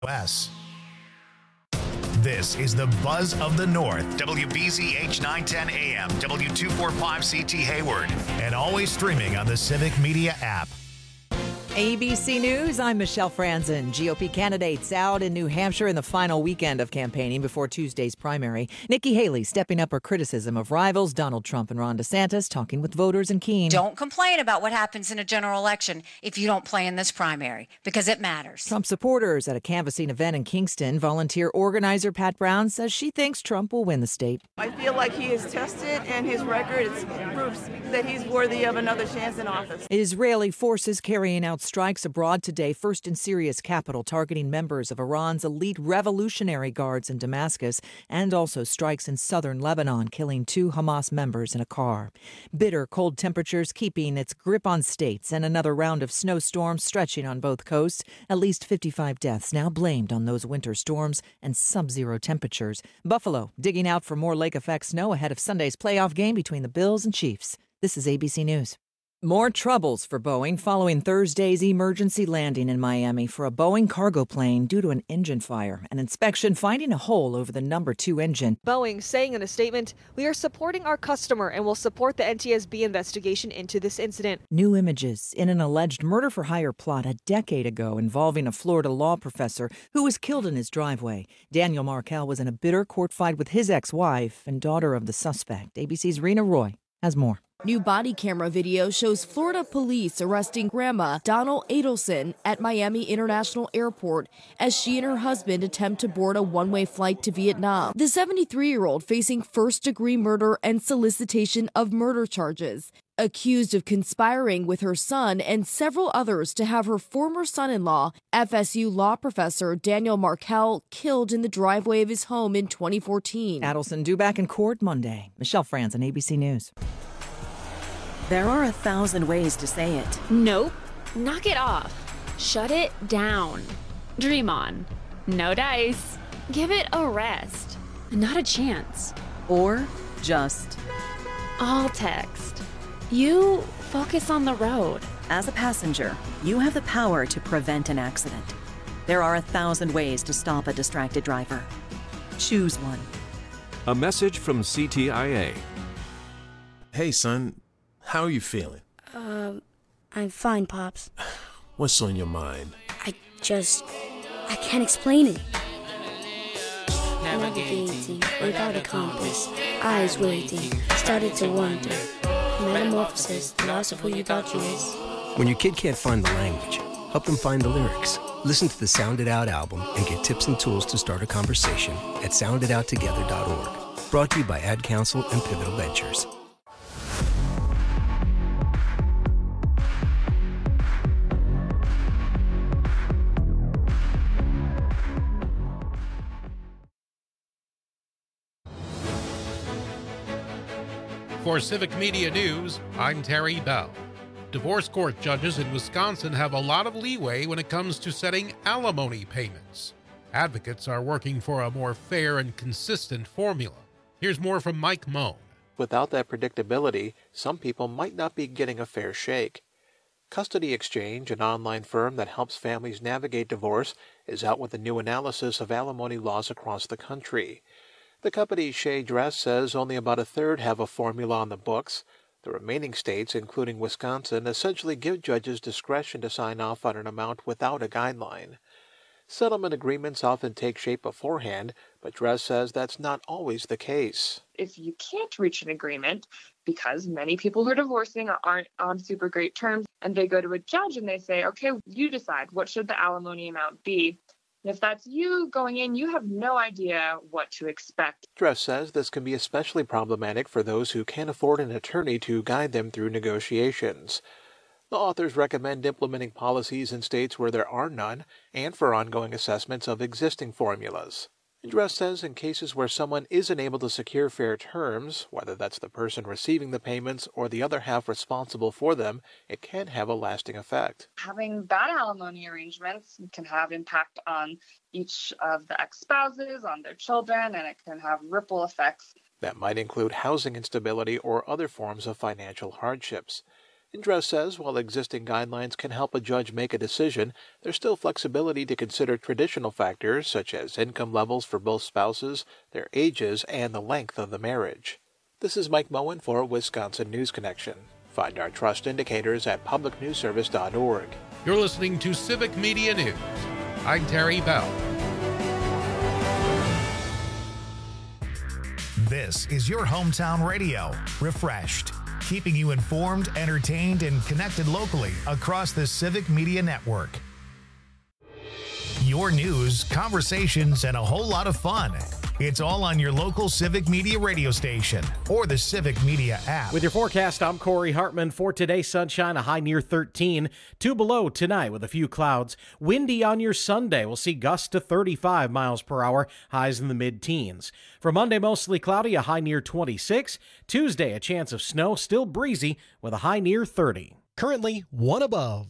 U.S. This is the Buzz of the North, WBZH 910 AM, W245CT Hayward, and always streaming on the Civic Media app. ABC News, I'm Michelle Franzen. GOP candidates out in New Hampshire in the final weekend of campaigning before Tuesday's primary. Nikki Haley stepping up her criticism of rivals Donald Trump and Ron DeSantis, talking with voters in Keene. Don't complain about what happens in a general election if you don't play in this primary, because it matters. Trump supporters at a canvassing event in Kingston. Volunteer organizer Pat Brown says she thinks Trump will win the state. I feel like he is tested and his record proves that he's worthy of another chance in office. Israeli forces carrying out strikes abroad today, first in Syria's capital, targeting members of Iran's elite revolutionary guards in Damascus, and also strikes in southern Lebanon, killing 2 Hamas members in a car. Bitter cold temperatures keeping its grip on states, and another round of snowstorms stretching on both coasts. At least 55 deaths now blamed on those winter storms and sub-zero temperatures. Buffalo digging out for more lake effect snow ahead of Sunday's playoff game between the Bills and Chiefs. This is ABC News. More troubles for Boeing following Thursday's emergency landing in Miami for a Boeing cargo plane due to an engine fire. An inspection finding a hole over the number 2 engine. Boeing saying in a statement, "We are supporting our customer and will support the NTSB investigation into this incident." New images in an alleged murder-for-hire plot a decade ago involving a Florida law professor who was killed in his driveway. Daniel Markel was in a bitter court fight with his ex-wife and daughter of the suspect. ABC's Rena Roy has more. New body camera video shows Florida police arresting Grandma Donald Adelson at Miami International Airport as she and her husband attempt to board a one-way flight to Vietnam. The 73-year-old facing first-degree murder and solicitation of murder charges, accused of conspiring with her son and several others to have her former son-in-law, FSU law professor Daniel Markel, killed in the driveway of his home in 2014. Adelson due back in court Monday. Michelle Franzen, ABC News. There are 1,000 ways to say it. Nope. Knock it off. Shut it down. Dream on. No dice. Give it a rest. Not a chance. Or just. All text. You focus on the road. As a passenger, you have the power to prevent an accident. There are 1,000 ways to stop a distracted driver. Choose one. A message from CTIA. Hey, son. How are you feeling? I'm fine, Pops. What's on your mind? I can't explain it. Navigating without a compass, eyes waiting, started to wonder. Metamorphosis, the loss of who you thought you was. When your kid can't find the language, help them find the lyrics. Listen to the Sound It Out album and get tips and tools to start a conversation at sounditouttogether.org. Brought to you by Ad Council and Pivotal Ventures. For Civic Media News, I'm Terry Bell. Divorce court judges in Wisconsin have a lot of leeway when it comes to setting alimony payments. Advocates are working for a more fair and consistent formula. Here's more from Mike Moan. Without that predictability, some people might not be getting a fair shake. Custody Exchange, an online firm that helps families navigate divorce, is out with a new analysis of alimony laws across the country. The company Shea Dress says only about a third have a formula on the books. The remaining states, including Wisconsin, essentially give judges discretion to sign off on an amount without a guideline. Settlement agreements often take shape beforehand, but Dress says that's not always the case. If you can't reach an agreement, because many people who are divorcing aren't on super great terms, and they go to a judge and they say, okay, you decide, what should the alimony amount be? And if that's you going in, you have no idea what to expect. Dress says this can be especially problematic for those who can't afford an attorney to guide them through negotiations. The authors recommend implementing policies in states where there are none and for ongoing assessments of existing formulas. Dress says in cases where someone isn't able to secure fair terms, whether that's the person receiving the payments or the other half responsible for them, it can have a lasting effect. Having bad alimony arrangements can have impact on each of the ex-spouses, on their children, and it can have ripple effects. That might include housing instability or other forms of financial hardships. Indra says while existing guidelines can help a judge make a decision, there's still flexibility to consider traditional factors such as income levels for both spouses, their ages, and the length of the marriage. This is Mike Moen for Wisconsin News Connection. Find our trust indicators at publicnewsservice.org. You're listening to Civic Media News. I'm Terry Bell. This is your hometown radio, Refreshed, keeping you informed, entertained, and connected locally across the Civic Media Network. Your news, conversations, and a whole lot of fun. It's all on your local Civic Media radio station or the Civic Media app. With your forecast, I'm Corey Hartman. For today, sunshine, a high near 13. 2 below tonight with a few clouds. Windy on your Sunday. We'll see gusts to 35 miles per hour, highs in the mid-teens. For Monday, mostly cloudy, a high near 26. Tuesday, a chance of snow, still breezy with a high near 30. Currently, 1 above.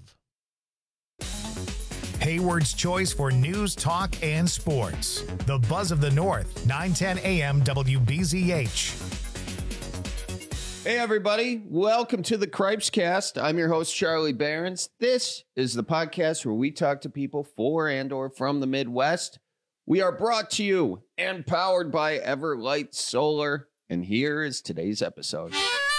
Hayward's choice for news, talk, and sports. The Buzz of the North, 910 AM WBZH. Hey, everybody. Welcome to the Cripescast. I'm your host, Charlie Behrens. This is the podcast where we talk to people for and or from the Midwest. We are brought to you and powered by Everlight Solar. And here is today's episode.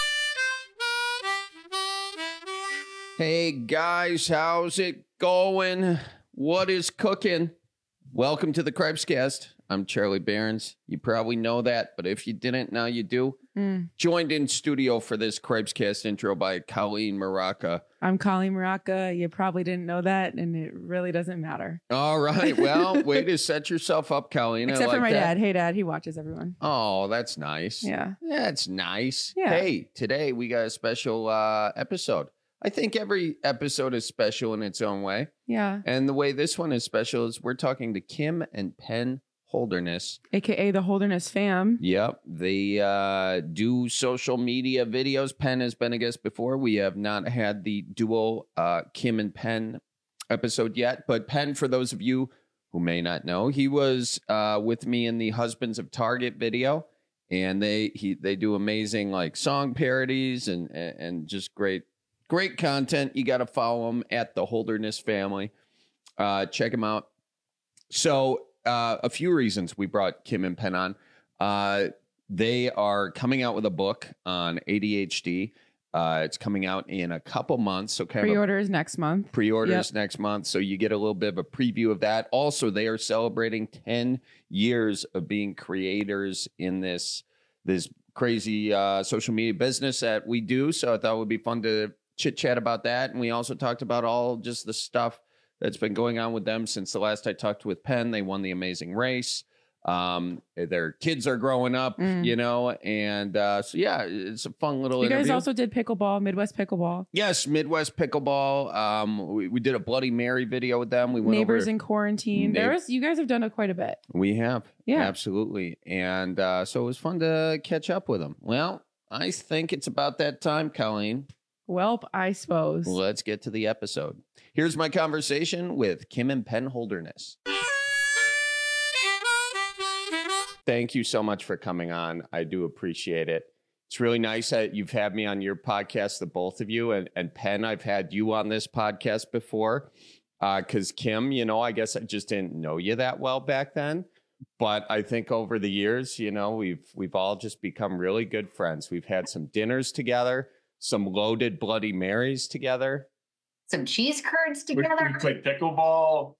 Hey, guys. How's it going? What is cooking? Welcome to the Cripescast. I'm Charlie Behrens. You probably know that, but if you didn't, now you do. Joined in studio for this Cripescast intro by Colleen Maraca. I'm Colleen Maraca. You probably didn't know that, and it really doesn't matter. All right. Well, way to set yourself up, Colleen. Except for my dad. Hey, Dad. He watches everyone. Oh, that's nice. Yeah. That's nice. Yeah. Hey, today we got a special episode. I think every episode is special in its own way. Yeah. And the way this one is special is we're talking to Kim and Penn Holderness. AKA the Holderness fam. Yep. They do social media videos. Penn has been a guest before. We have not had the dual Kim and Penn episode yet. But Penn, for those of you who may not know, he was with me in the Husbands of Target video. And they do amazing like song parodies and just great content. You got to follow them at the Holderness family. Check them out. So a few reasons we brought Kim and Penn on. They are coming out with a book on ADHD. It's coming out in a couple months. So pre-orders next month. Pre-orders next month. So you get a little bit of a preview of that. Also, they are celebrating 10 years of being creators in this crazy social media business that we do. So I thought it would be fun to chit chat about that. And we also talked about all just the stuff that's been going on with them since the last I talked with Penn. They won the Amazing Race. Their kids are growing up, you know, and so yeah, it's a fun little interview. You guys also did pickleball, Midwest Pickleball. Yes, Midwest Pickleball. We did a Bloody Mary video with them. We went Neighbors over in Quarantine. You guys have done quite a bit. We have. Yeah. Absolutely. And so it was fun to catch up with them. Well, I think it's about that time, Colleen. Welp, I suppose. Let's get to the episode. Here's my conversation with Kim and Penn Holderness. Thank you so much for coming on. I do appreciate it. It's really nice that you've had me on your podcast, the both of you. And Penn, I've had you on this podcast before. Because Kim, you know, I guess I just didn't know you that well back then. But I think over the years, you know, we've all just become really good friends. We've had some dinners together, some loaded Bloody Marys together, some cheese curds together. We played pickleball.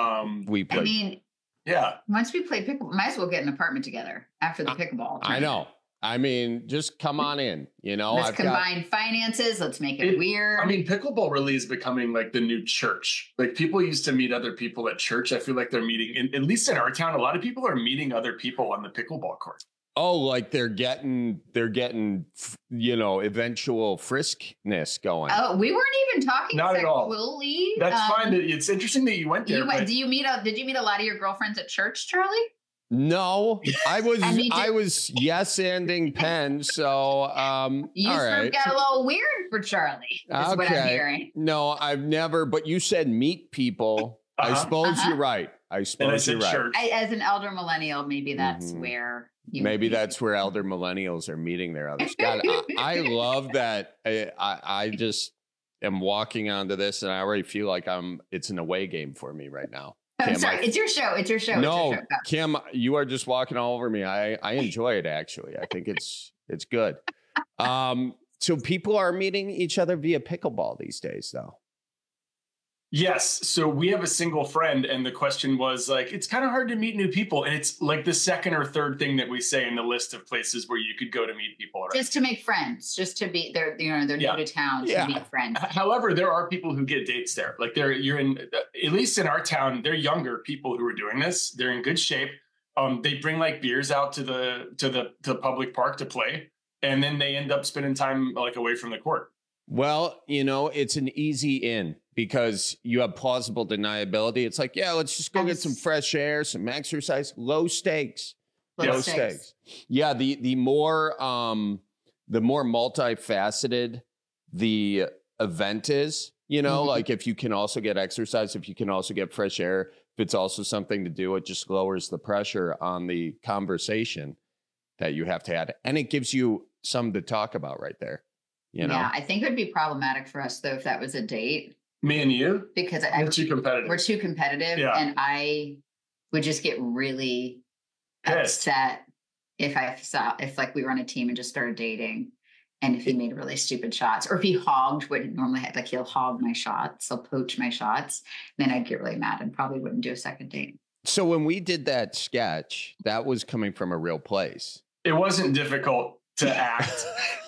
Yeah. Once we played pickleball, might as well get an apartment together after the pickleball tournament. I know. I mean, just come on in. You know, let's combine finances. Let's make it weird. I mean, pickleball really is becoming like the new church. Like people used to meet other people at church. I feel like they're meeting, at least in our town, a lot of people are meeting other people on the pickleball court. Oh, like they're getting, you know, eventual friskness going. Oh, we weren't even talking Not sexually. At all. That's fine. It's interesting that you went there. Did you meet a lot of your girlfriends at church, Charlie? No, I was yes-anding Penn. So, you all sort right. of got a little weird for Charlie. Is what I'm hearing. No, I've never. But you said meet people. I suppose you're right. I suppose and I said you're right. church. As an elder millennial, maybe that's where maybe that's where elder millennials are meeting their others. God, I love that. I just am walking onto this, and I already feel like it's an away game for me right now. I'm sorry, it's your show. It's your show. No, it's your show. Kim, you are just walking all over me. I enjoy it, actually. I think it's good. So people are meeting each other via pickleball these days, though. Yes. So we have a single friend, and the question was like, it's kind of hard to meet new people. And it's like the second or third thing that we say in the list of places where you could go to meet people. Right? Just to make friends, just to be they're new to town to meet friends. However, there are people who get dates there. Like you're in, at least in our town, they're younger people who are doing this. They're in good shape. They bring like beers out to the public park to play. And then they end up spending time like away from the court. Well, it's an easy in because you have plausible deniability. It's like, let's just go get some fresh air, some exercise, low stakes. Low stakes. Yeah, the more multifaceted the event is, like if you can also get exercise, if you can also get fresh air, if it's also something to do, it just lowers the pressure on the conversation that you have to have. And it gives you something to talk about right there. Yeah, I think it would be problematic for us, though, if that was a date. Me and you? Because we're too competitive. We're too competitive. Yeah. And I would just get really upset if we were on a team and just started dating. And if he made really stupid shots, or if he hogged what normally like he'll hog my shots, he'll poach my shots, then I'd get really mad and probably wouldn't do a second date. So when we did that sketch, that was coming from a real place. It wasn't difficult to act.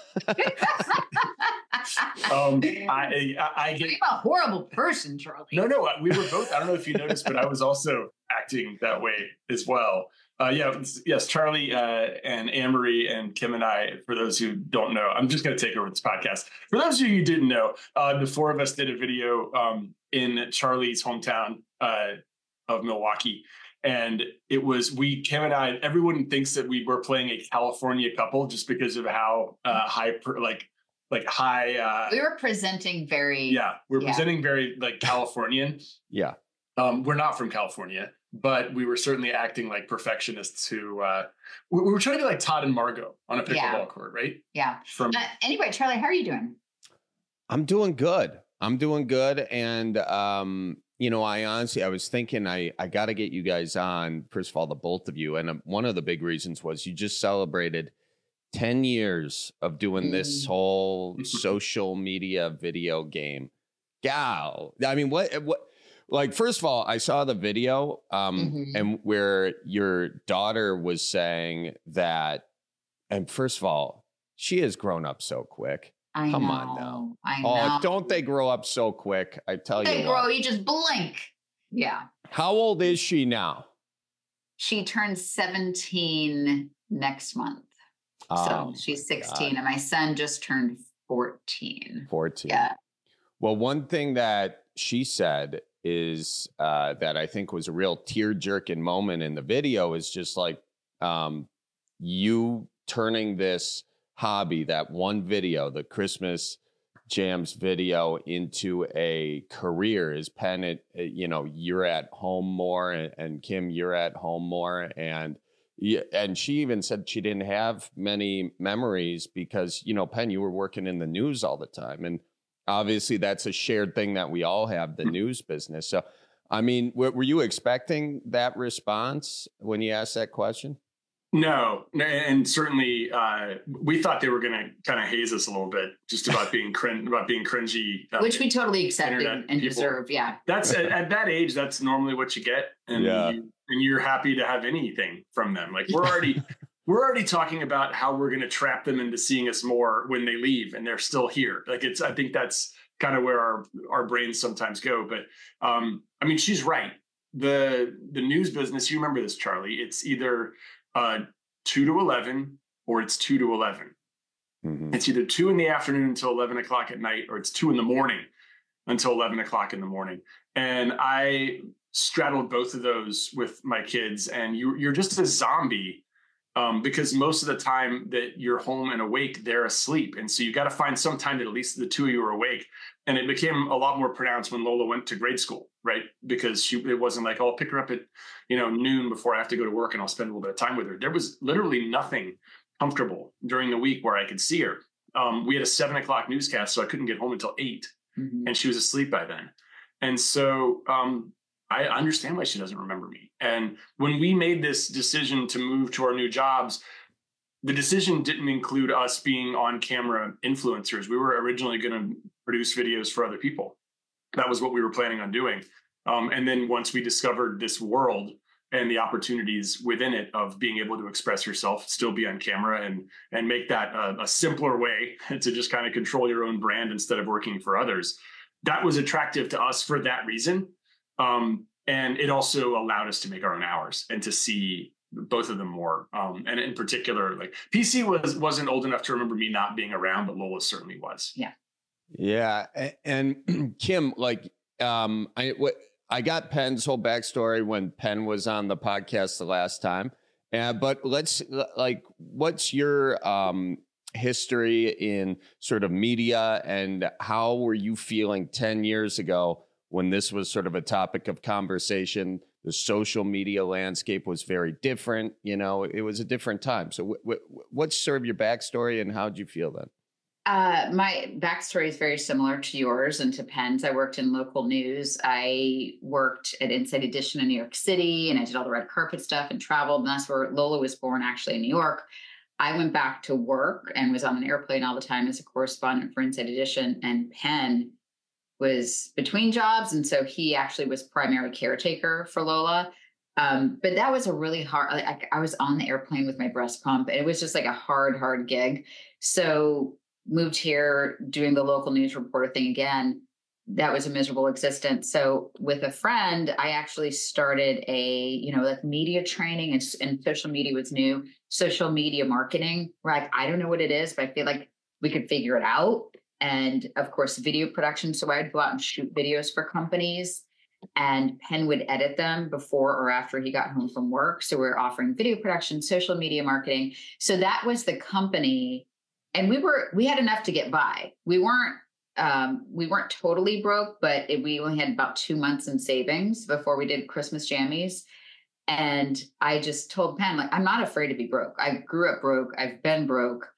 I'm a horrible person, Charlie. No, we were both. I don't know if you noticed, but I was also acting that way as well. Yes, Charlie and Anne-Marie and Kim and I, for those who don't know, I'm just going to take over this podcast. For those of you who didn't know, the four of us did a video in Charlie's hometown of Milwaukee. And it was Kim and I, everyone thinks that we were playing a California couple just because of how high. We were presenting very. We're presenting very like Californian. Yeah. We're not from California, but we were certainly acting like perfectionists who we were trying to be like Todd and Margot on a pickleball court, right? Yeah. Anyway, Charlie, how are you doing? I'm doing good. And, I was thinking I got to get you guys on, first of all, the both of you. And one of the big reasons was you just celebrated 10 years of doing this whole social media video game. Gal, I mean, what, like, first of all, I saw the video and where your daughter was saying that, and first of all, she has grown up so quick. Come on now. I know. Oh, don't they grow up so quick? I tell you. They grow, you just blink. Yeah. How old is she now? She turns 17 next month. So she's 16 and my son just turned 14. 14. Yeah. Well, one thing that she said is that I think was a real tear-jerking moment in the video is just like you turning this hobby, that one video, the Christmas Jams video, into a career. Is Penn, you're at home more, and Kim, you're at home more, and she even said she didn't have many memories because, Penn, you were working in the news all the time, and obviously that's a shared thing that we all have, the news business. So, I mean, were you expecting that response when you asked that question? No, and certainly we thought they were going to kind of haze us a little bit, just about being cringy, which we totally accepted and people deserve. Yeah, that's at that age. That's normally what you get, and you're happy to have anything from them. Like we're already talking about how we're going to trap them into seeing us more when they leave, and they're still here. Like I think that's kind of where our brains sometimes go. But I mean, she's right. The news business. You remember this, Charlie? It's either 2 to 11 or it's 2 to 11. Mm-hmm. It's either 2 in the afternoon until 11 o'clock at night, or it's 2 in the morning until 11 o'clock in the morning. And I straddled both of those with my kids, and you're just a zombie because most of the time that you're home and awake, they're asleep. And so you got to find some time that at least the two of you are awake. And it became a lot more pronounced when Lola went to grade school, right? Because it wasn't like, oh, I'll pick her up at, noon before I have to go to work and I'll spend a little bit of time with her. There was literally nothing comfortable during the week where I could see her. We had a 7 o'clock newscast, so I couldn't get home until 8, and she was asleep by then. And so I understand why she doesn't remember me. And when we made this decision to move to our new jobs, the decision didn't include us being on camera influencers. We were originally going to produce videos for other people. That was what we were planning on doing. And then once we discovered this world and the opportunities within it of being able to express yourself, still be on camera, and make that a simpler way to just kind of control your own brand instead of working for others, that was attractive to us for that reason. And it also allowed us to make our own hours and to see both of them more. And in particular, like PC wasn't old enough to remember me not being around, but Lola certainly was. Yeah. Yeah. And Kim, I got Penn's whole backstory when Penn was on the podcast the last time. But what's your history in sort of media, and how were you feeling 10 years ago when this was sort of a topic of conversation? The social media landscape was very different. It was a different time. So what's sort of your backstory, and how did you feel then? My backstory is very similar to yours and to Penn's. I worked in local news. I worked at Inside Edition in New York City, and I did all the red carpet stuff and traveled. And that's where Lola was born, actually, in New York. I went back to work and was on an airplane all the time as a correspondent for Inside Edition. And Penn was between jobs. And so he actually was primary caretaker for Lola. But that was a really hard, I was on the airplane with my breast pump. It was just like a hard gig. So moved here doing the local news reporter thing again. That was a miserable existence. So with a friend, I actually started media training, and social media was new. Social media marketing. We're I don't know what it is, but I feel like we could figure it out. And of course, video production. So I'd go out and shoot videos for companies, and Penn would edit them before or after he got home from work. So we're offering video production, social media marketing. So that was the company. And we had enough to get by. We weren't totally broke, but we only had about 2 months in savings before we did Christmas jammies. And I just told Penn, I'm not afraid to be broke. I grew up broke. I've been broke.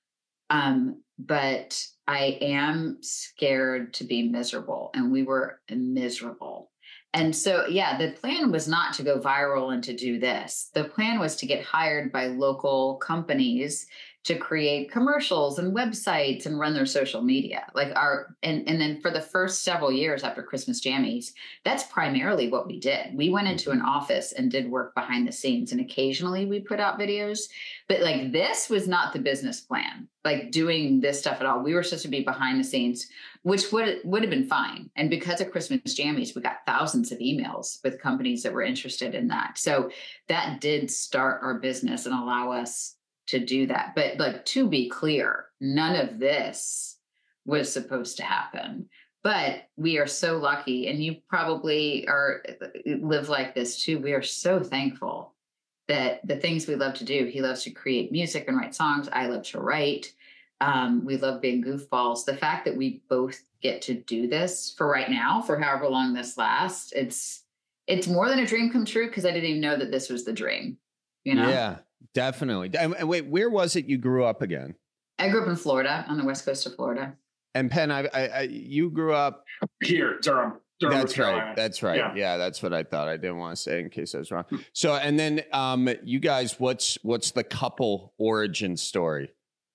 But I am scared to be miserable. And we were miserable. And so, the plan was not to go viral and to do this. The plan was to get hired by local companies to create commercials and websites and run their social media. And then for the first several years after Christmas Jammies, that's primarily what we did. We went into an office and did work behind the scenes, and occasionally we put out videos, but this was not the business plan, doing this stuff at all. We were supposed to be behind the scenes, which would have been fine. And because of Christmas Jammies, we got thousands of emails with companies that were interested in that. So that did start our business and allow us to do that. But to be clear, none of this was supposed to happen. But we are so lucky, and you probably live like this too. We are so thankful that the things we love to do, he loves to create music and write songs. I love to write. We love being goofballs. The fact that we both get to do this for right now, for however long this lasts, it's more than a dream come true, because I didn't even know that this was the dream. Yeah. Definitely. And wait, where was it you grew up again? I grew up in Florida, on the west coast of Florida. And Penn, you grew up here, Durham. That's right. That's right. Yeah, that's what I thought. I didn't want to say in case I was wrong. So, and then you guys, what's the couple origin story?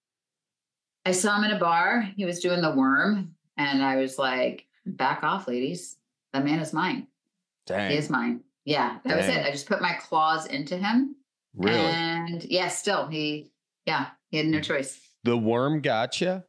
I saw him in a bar. He was doing the worm, and I was like, "Back off, ladies. That man is mine. Dang. He is mine." Yeah, that was it. I just put my claws into him. Really? And still he had no choice. The worm gotcha?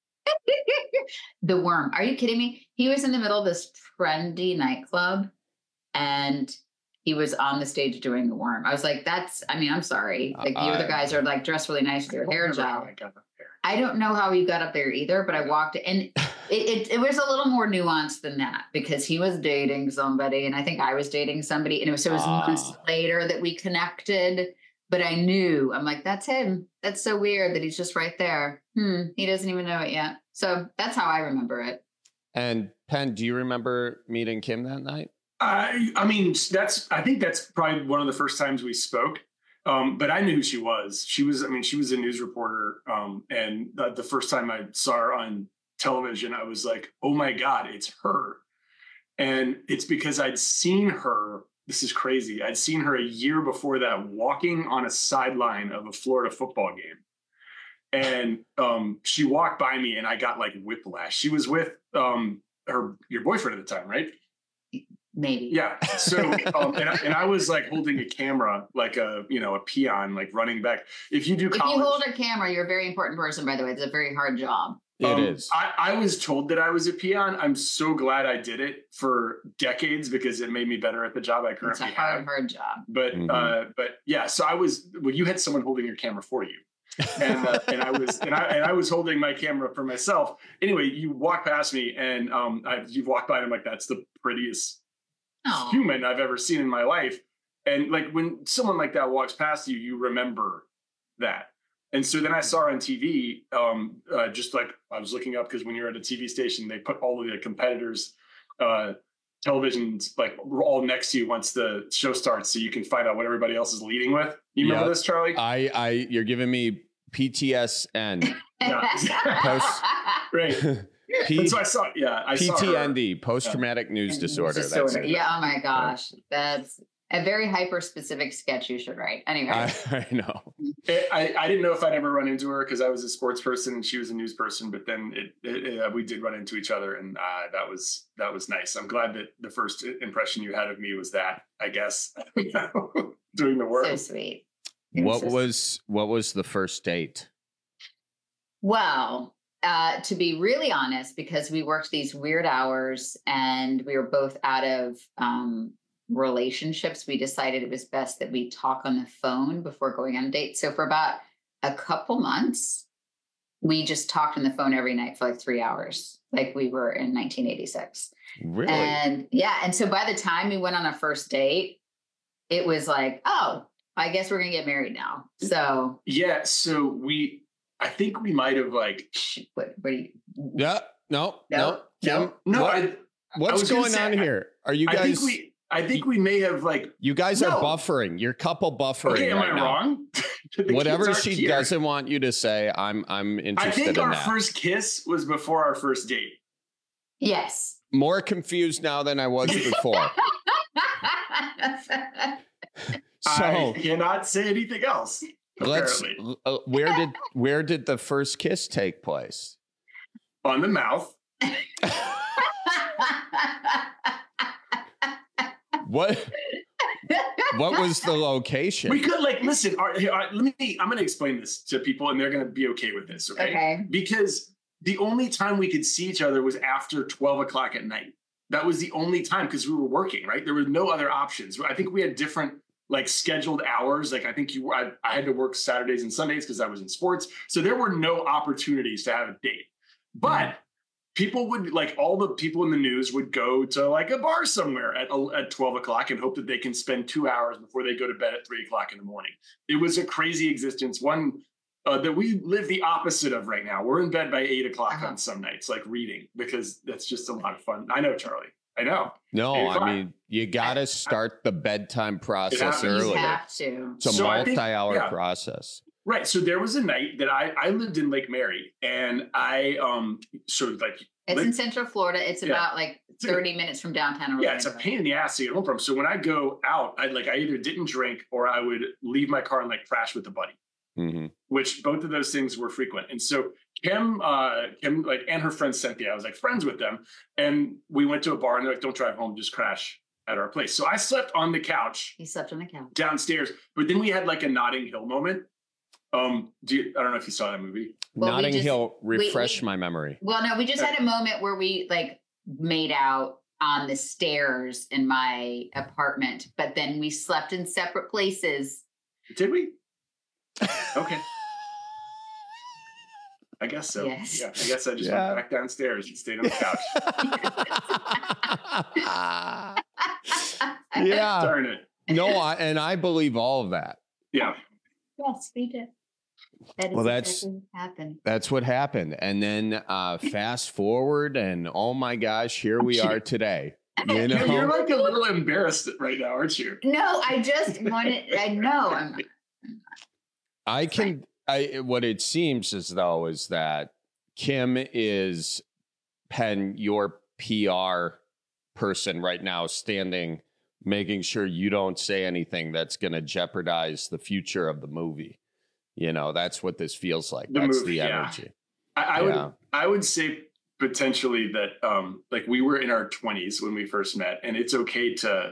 The worm. Are you kidding me? He was in the middle of this trendy nightclub, and he was on the stage doing the worm. I was like, I'm sorry. The other guys are dressed really nice with their hair gel. I don't know how he got up there either, but I walked, and it was a little more nuanced than that, because he was dating somebody, and I think I was dating somebody, and it was months later that we connected. But I knew, I'm like, that's him. That's so weird that he's just right there. He doesn't even know it yet. So that's how I remember it. And Penn, do you remember meeting Kim that night? I mean, I think that's probably one of the first times we spoke. But I knew who she was. She was a news reporter. And the first time I saw her on television, I was like, oh my God, it's her. And it's because I'd seen her. This is crazy. I'd seen her a year before that walking on a sideline of a Florida football game. And she walked by me and I got like whiplash. She was with your boyfriend at the time, right? Maybe. Yeah. So and I was like holding a camera like a peon, like running back. If you hold a camera, you're a very important person, by the way. It's a very hard job. It is. I was told that I was a peon. I'm so glad I did it for decades because it made me better at the job I currently have. It's a hard job. But yeah, so you had someone holding your camera for you. And I was holding my camera for myself. Anyway, you walk past me and you've walked by and I'm like, that's the prettiest human I've ever seen in my life. And like when someone like that walks past you, you remember that. And so then I saw her on TV, just like I was looking up because when you're at a TV station, they put all of the competitors' televisions like all next to you once the show starts, so you can find out what everybody else is leading with. You remember this, Charlie? You're giving me PTSN. Right. So I saw PTND, post-traumatic news disorder. Yeah. Oh my gosh, that's a very hyper-specific sketch you should write. Anyway, I know. I didn't know if I'd ever run into her because I was a sports person and she was a news person. But then we did run into each other, and that was nice. I'm glad that the first impression you had of me was that. I guess doing the work. So sweet. What was the first date? Well, to be really honest, because we worked these weird hours and we were both out of relationships, we decided it was best that we talk on the phone before going on a date. So for about a couple months, we just talked on the phone every night for like 3 hours, like we were in 1986. Really? And yeah. And so by the time we went on a first date, it was like, oh, I guess we're going to get married now. So yeah. So I think we might have like, what do you? Yeah. No. What's going on here? Are you guys? I think we may have like. You guys are buffering. You're couple buffering. Okay, am right I now. wrong? Whatever she doesn't want you to say, I'm interested in that. I think our first kiss was before our first date. Yes. More confused now than I was before. So I cannot say anything else. Where did the first kiss take place? On the mouth. What was the location? We could listen. I'm going to explain this to people, and they're going to be okay with this. Okay. Because the only time we could see each other was after 12 o'clock at night. That was the only time because we were working. Right. There were no other options. I think we had different scheduled hours. Like I think I had to work Saturdays and Sundays because I was in sports. So there were no opportunities to have a date. But people would all the people in the news would go to like a bar somewhere at 12 o'clock and hope that they can spend 2 hours before they go to bed at 3 o'clock in the morning. It was a crazy existence. One that we live the opposite of right now. We're in bed by 8 o'clock on some nights, like reading, because that's just a lot of fun. I know, Charlie. I know. No, I mean, you got to start the bedtime process early. You have to. It's a multi-hour process. Right. So there was a night that I lived in Lake Mary, and I sort of like. It's in Central Florida. It's about 30 minutes from downtown. Yeah, it's a pain in the ass to get home from. So when I go out, I either didn't drink or I would leave my car and crash with a buddy. Mm-hmm. Which both of those things were frequent. And so Kim and her friend Cynthia, I was friends with them. And we went to a bar and they're like, don't drive home, just crash at our place. So I slept on the couch. He slept on the couch. Downstairs. But then we had a Notting Hill moment. I don't know if you saw that movie. Well, Notting Hill, refresh my memory. Well, no, we just had a moment where we made out on the stairs in my apartment, but then we slept in separate places. Did we? Okay. I guess so. Yes. Yeah. I guess I just went back downstairs and stayed on the couch. Yeah. Darn it. No, and I believe all of that. Yeah. Yes, we did. That is Well, exactly what happened. That's what happened. And then fast forward, and oh my gosh, here we are today. You know? You're like a little embarrassed right now, aren't you? No, I just wanted. I know. What it seems as though is that Kim is Penn, your PR person right now, standing, making sure you don't say anything that's going to jeopardize the future of the movie. You know, that's what this feels like. That's the energy. I would say potentially that like we were in our 20s when we first met, and it's okay to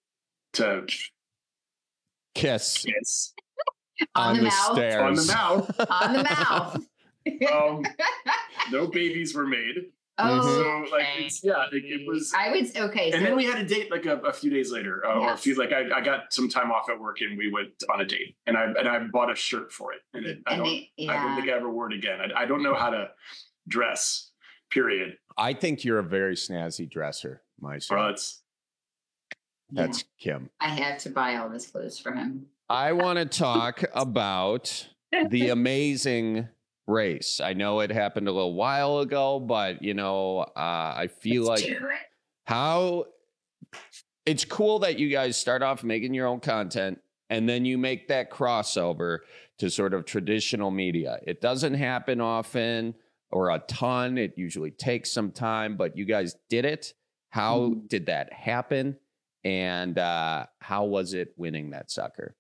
kiss on the mouth. Stairs. On the mouth. On the mouth. No babies were made. Oh, so like it was. I would okay. And then we had a date like a few days later, or a few I got some time off at work, and we went on a date, and I bought a shirt for it, and I don't think I ever wore it again. I don't know how to dress. Period. I think you're a very snazzy dresser, myself. That's Kim. I have to buy all this clothes for him. I want to talk about the Amazing Race. I know it happened a little while ago, but you know, I feel how it's cool that you guys start off making your own content and then you make that crossover to sort of traditional media. It doesn't happen often or a ton. It usually takes some time, but you guys did it. How did that happen? And how was it winning that sucker?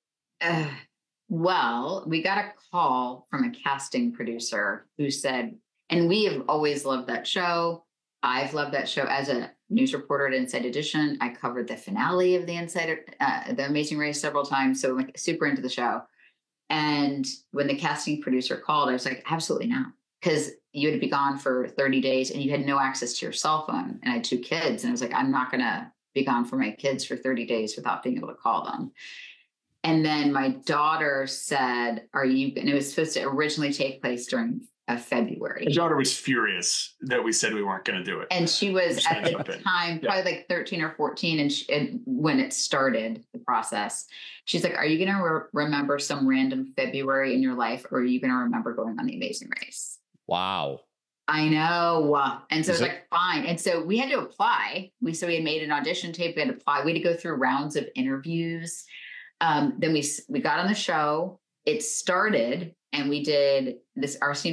Well, we got a call from a casting producer who said, and we have always loved that show. I've loved that show as a news reporter at Inside Edition. I covered the finale of the Amazing Race several times. So I'm like super into the show. And when the casting producer called, I was like, absolutely not. Because you had to be gone for 30 days and you had no access to your cell phone. And I had 2 kids. And I was like, I'm not going to be gone for my kids for 30 days without being able to call them. And then my daughter said, and it was supposed to originally take place during February. My daughter was furious that we said we weren't going to do it. And she was at the time, probably like 13 or 14. And when it started, the process, she's like, are you going to remember some random February in your life? Or are you going to remember going on the Amazing Race? Wow. I know. And so it's like, fine. And so we had to apply. We had made an audition tape. We had to apply. We had to go through rounds of interviews. Then we got on the show. It started and we did this. Our season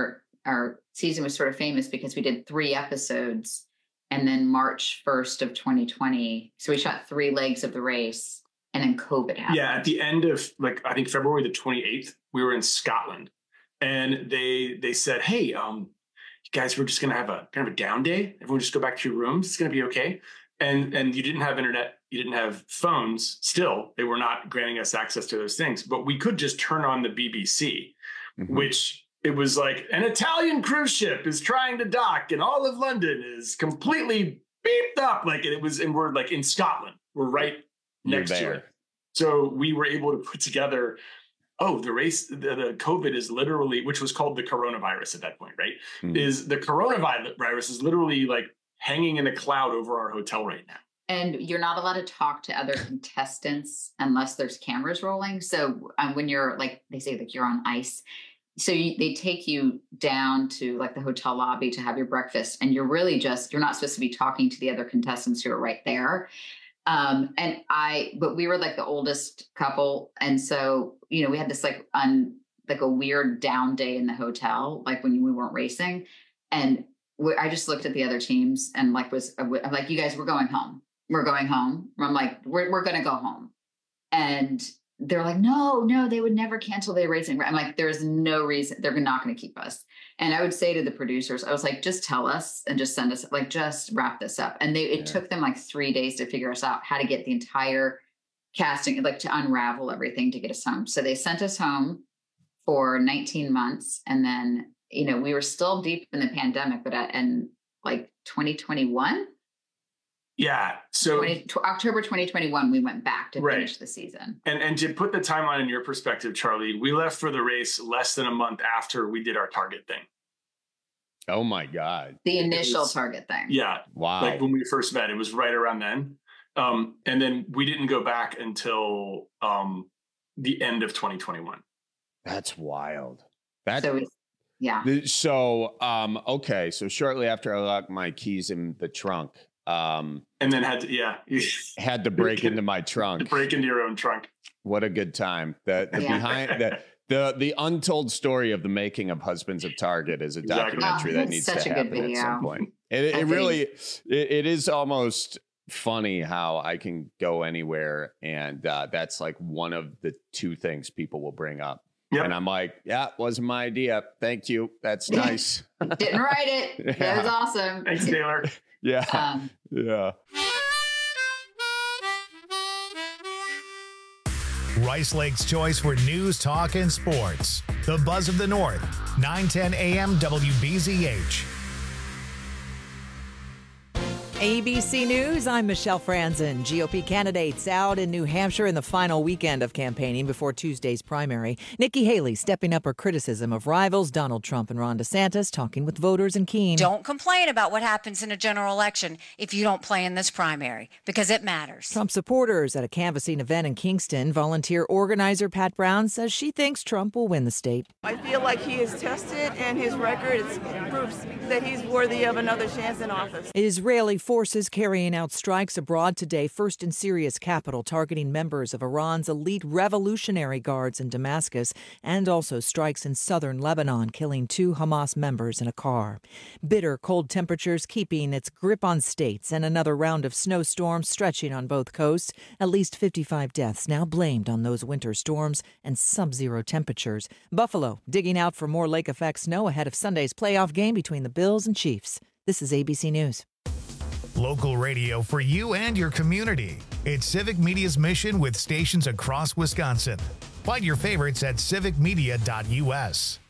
was sort of famous because we did 3 episodes and then March 1st of 2020. So we shot 3 legs of the race and then COVID happened. Yeah. At the end of I think February the 28th, we were in Scotland and they said, hey, you guys, we're just going to have a kind of a down day. Everyone just go back to your rooms. It's going to be okay. And you didn't have internet. You didn't have phones. Still, they were not granting us access to those things, but we could just turn on the BBC, which it was like an Italian cruise ship is trying to dock and all of London is completely beeped up. And we're like in Scotland. We're right next to it. So we were able to put together, the race, the COVID is literally, which was called the coronavirus at that point, right? Is the coronavirus is literally like hanging in a cloud over our hotel right now. And you're not allowed to talk to other contestants unless there's cameras rolling. So when you're they say you're on ice. So they take you down to the hotel lobby to have your breakfast. And you're really you're not supposed to be talking to the other contestants who are right there. But we were the oldest couple. And so, we had this a weird down day in the hotel, when we weren't racing. And I just looked at the other teams and I'm like, you guys, we're going home. We're going home. I'm like, we're going to go home. And they're like, no, they would never cancel their racing. I'm like, there's no reason. They're not going to keep us. And I would say to the producers, I was like, just tell us and just send us, just wrap this up. And it took them 3 days to figure us out how to get the entire casting, to unravel everything to get us home. So they sent us home for 19 months. And then, we were still deep in the pandemic, but in 2021. Yeah. So October 2021, we went back to finish the season. And to put the timeline in your perspective, Charlie, we left for the race less than a month after we did our Target thing. Oh my God. The initial Target thing. Yeah. Wow. When we first met, it was right around then. And then we didn't go back until the end of 2021. That's wild. So, okay. So shortly after I locked my keys in the trunk, and then had to break into my trunk. Break into your own trunk. What a good time. The untold story of the making of Husbands of Target is a documentary that needs to happen at some point. It is almost funny how I can go anywhere, and that's like one of the two things people will bring up. Yep. And I'm like, yeah, wasn't my idea. Thank you. That's nice. Didn't write it. That was awesome. Thanks, Taylor. Yeah. Yeah. Rice Lake's choice for news, talk, and sports. The Buzz of the North, 9:10 a.m. WBZH. ABC News, I'm Michelle Franzen. GOP candidates out in New Hampshire in the final weekend of campaigning before Tuesday's primary. Nikki Haley stepping up her criticism of rivals Donald Trump and Ron DeSantis, talking with voters in Keene. Don't complain about what happens in a general election if you don't play in this primary, because it matters. Trump supporters at a canvassing event in Kingston. Volunteer organizer Pat Brown says she thinks Trump will win the state. I feel like he is tested, and his record proves that he's worthy of another chance in office. Israeli forces carrying out strikes abroad today, first in Syria's capital, targeting members of Iran's elite revolutionary guards in Damascus, and also strikes in southern Lebanon, killing 2 Hamas members in a car. Bitter cold temperatures keeping its grip on states, and another round of snowstorms stretching on both coasts. At least 55 deaths now blamed on those winter storms and sub-zero temperatures. Buffalo digging out for more lake effect snow ahead of Sunday's playoff game between the Bills and Chiefs. This is ABC News. Local radio for you and your community. It's Civic Media's mission with stations across Wisconsin. Find your favorites at civicmedia.us.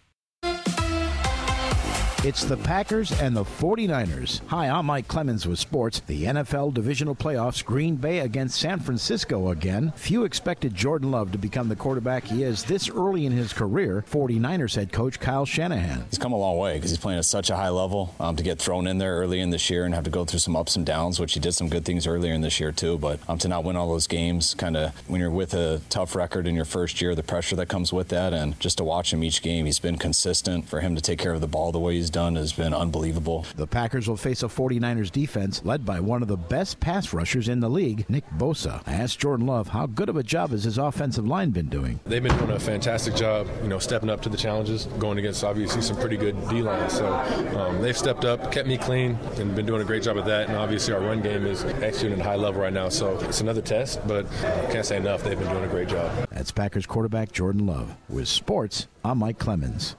It's the Packers and the 49ers. Hi, I'm Mike Clemens with sports. The NFL divisional playoffs, Green Bay against San Francisco again. Few expected Jordan Love to become the quarterback he is this early in his career. 49ers head coach Kyle Shanahan. He's come a long way because he's playing at such a high level. To get thrown in there early in this year and have to go through some ups and downs, which he did some good things earlier in this year too, but to not win all those games, kind of when you're with a tough record in your first year, the pressure that comes with that, and just to watch him each game, he's been consistent. For him to take care of the ball the way he's done has been unbelievable. The Packers will face a 49ers defense led by one of the best pass rushers in the league, Nick Bosa. I asked Jordan Love how good of a job has his offensive line been doing. They've been doing a fantastic job, stepping up to the challenges, going against obviously some pretty good D-lines. So they've stepped up, kept me clean, and been doing a great job at that. And obviously our run game is executing at a high level right now. So it's another test, but can't say enough. They've been doing a great job. That's Packers quarterback Jordan Love. With sports, I'm Mike Clemens.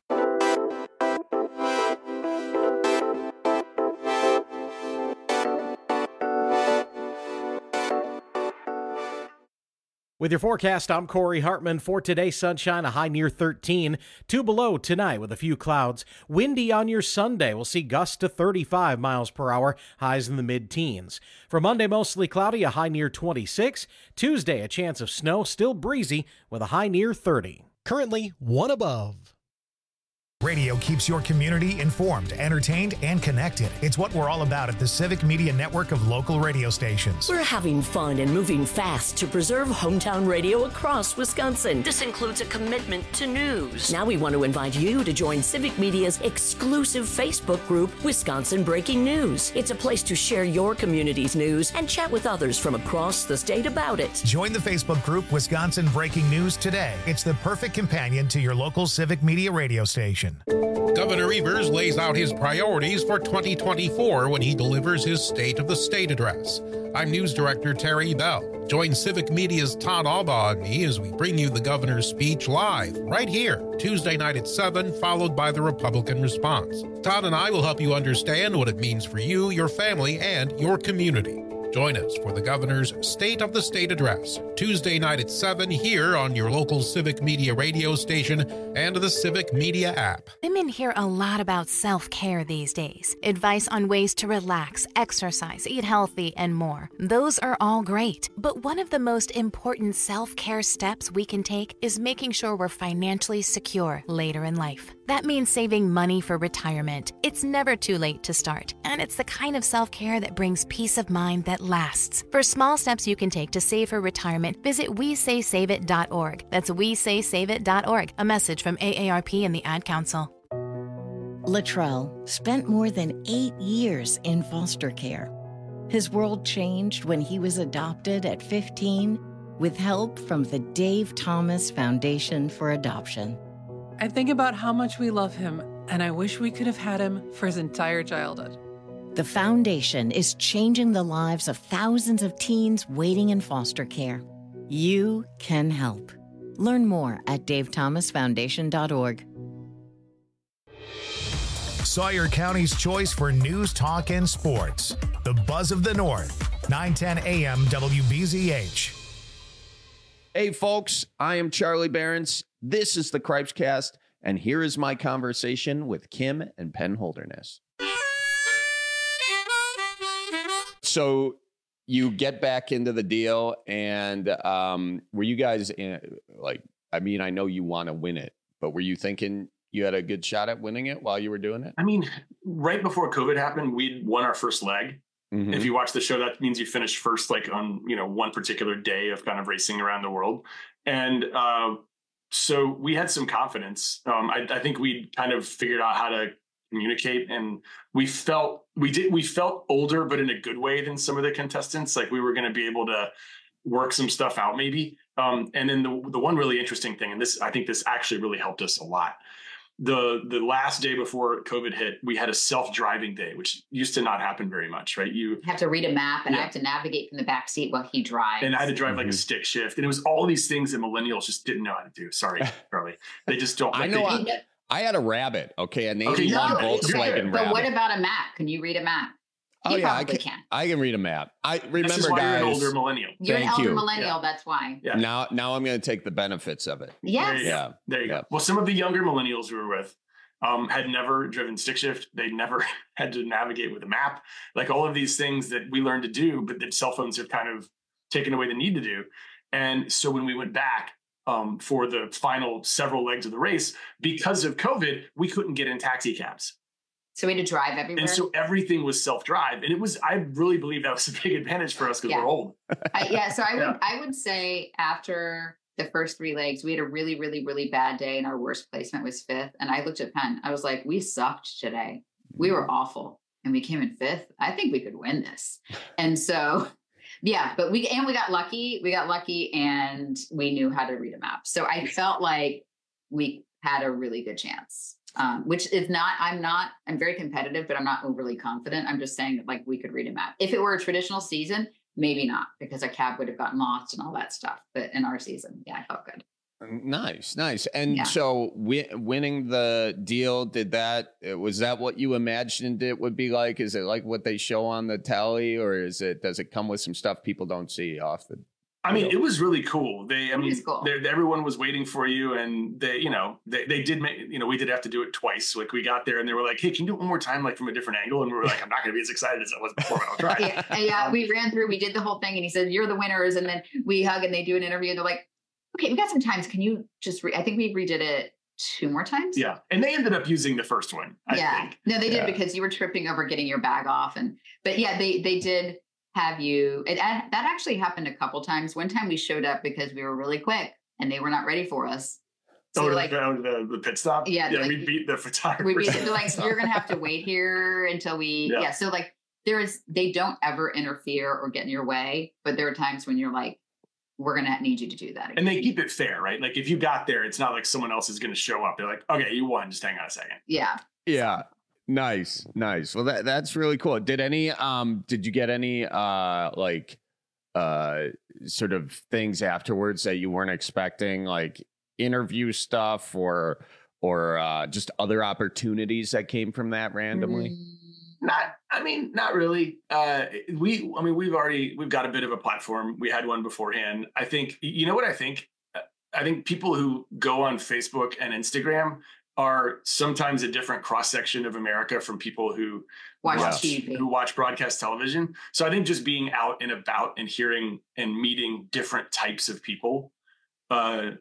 With your forecast, I'm Corey Hartman. For today, sunshine, a high near 13. 2 below tonight with a few clouds. Windy on your Sunday. We'll see gusts to 35 miles per hour, highs in the mid-teens. For Monday, mostly cloudy, a high near 26. Tuesday, a chance of snow, still breezy with a high near 30. Currently 1 above. Radio keeps your community informed, entertained, and connected. It's what we're all about at the Civic Media network of local radio stations. We're having fun and moving fast to preserve hometown radio across Wisconsin. This includes a commitment to news. Now we want to invite you to join Civic Media's exclusive Facebook group, Wisconsin Breaking News. It's a place to share your community's news and chat with others from across the state about it. Join the Facebook group, Wisconsin Breaking News, today. It's the perfect companion to your local Civic Media radio station. Governor Evers lays out his priorities for 2024 when he delivers his State of the State address. I'm News Director Terry Bell. Join Civic Media's Todd Albaugh and me as we bring you the governor's speech live, right here, Tuesday night at 7, followed by the Republican response. Todd and I will help you understand what it means for you, your family, and your community. Join us for the governor's State of the State address, Tuesday night at 7 here on your local Civic Media radio station and the Civic Media app. Women hear a lot about self-care these days. Advice on ways to relax, exercise, eat healthy, and more. Those are all great. But one of the most important self-care steps we can take is making sure we're financially secure later in life. That means saving money for retirement. It's never too late to start, and it's the kind of self-care that brings peace of mind that lasts. For small steps you can take to save for retirement, visit WeSaySaveIt.org. That's WeSaySaveIt.org. A message from AARP and the Ad Council. Latrell spent more than 8 years in foster care. His world changed when he was adopted at 15 with help from the Dave Thomas Foundation for Adoption. I think about how much we love him, and I wish we could have had him for his entire childhood. The foundation is changing the lives of thousands of teens waiting in foster care. You can help. Learn more at davethomasfoundation.org. Sawyer County's choice for news, talk, and sports. The Buzz of the North, 910 AM WBZH. Hey, folks, I am Charlie Behrens. This is the Cripes Cast, and here is my conversation with Kim and Penn Holderness. So you get back into the deal, and were you guys I know you want to win it, but were you thinking you had a good shot at winning it while you were doing it? I mean, right before COVID happened, we'd won our first leg. Mm-hmm. If you watch the show, that means you finished first, like on, one particular day of kind of racing around the world. And so we had some confidence. I think we kind of figured out how to communicate, and we felt older, but in a good way than some of the contestants. Like we were going to be able to work some stuff out maybe. And then the one really interesting thing, and I think this actually really helped us a lot. The last day before COVID hit, we had a self-driving day, which used to not happen very much, right? You have to read a map, and I have to navigate from the back seat while he drives. And I had to drive like a stick shift. And it was all these things that millennials just didn't know how to do. Sorry, Charlie. They just don't. I had a Rabbit, an 81 Volkswagen Rabbit. But what about a map? Can you read a map? I can read a map. I remember, this is why guys. You're an older millennial. You're an older millennial. That's why. Yeah. Now I'm going to take the benefits of it. Yes. There you go. Well, some of the younger millennials we were with had never driven stick shift. They never had to navigate with a map. Like all of these things that we learned to do, but that cell phones have kind of taken away the need to do. And so when we went back for the final several legs of the race, because of COVID, we couldn't get in taxi cabs. So we had to drive everywhere. And so everything was self-drive. And I really believe that was a big advantage for us because we're old. I would say after the first 3 legs, we had a really, really, really bad day, and our worst placement was 5th. And I looked at Penn. I was like, we sucked today. We were awful. And we came in 5th. I think we could win this. And so, but we got lucky. We got lucky, and we knew how to read a map. So I felt like we had a really good chance. Which is I'm very competitive, but I'm not overly confident. I'm just saying that like we could read a map. If it were a traditional season, maybe not, because a cab would have gotten lost and all that stuff. But in our season, I felt good. Nice. And so winning the deal, was that what you imagined it would be like? Is it like what they show on the tally, or does it come with some stuff people don't see often? I mean, it was really cool. Everyone was waiting for you, and they did make, we did have to do it twice. Like we got there and they were like, hey, can you do it one more time, like from a different angle? And we were like, I'm not going to be as excited as I was before, but I'll try. We ran through, we did the whole thing, and he said, you're the winners. And then we hug and they do an interview, and they're like, okay, we got some times. Can you just, I think we redid it 2 more times. Yeah. And they ended up using the first one. I think. No, they did, because you were tripping over getting your bag off. But they did have you. That actually happened a couple times. One time we showed up because we were really quick and they were not ready for us. So the pit stop. Yeah. We beat the photographer. They're like, so you're going to have to wait here until we, So like they don't ever interfere or get in your way, but there are times when you're like, we're going to need you to do that again. And they keep it fair, right? Like if you got there, it's not like someone else is going to show up. They're like, okay, you won. Just hang on a second. Yeah. Yeah. Nice. Well, that's really cool. Did you get any sort of things afterwards that you weren't expecting, like interview stuff or just other opportunities that came from that randomly? Not really. We've got a bit of a platform. We had one beforehand. I think, you know what I think? I think people who go on Facebook and Instagram are sometimes a different cross-section of America from people who watch broadcast television. So I think just being out and about and hearing and meeting different types of people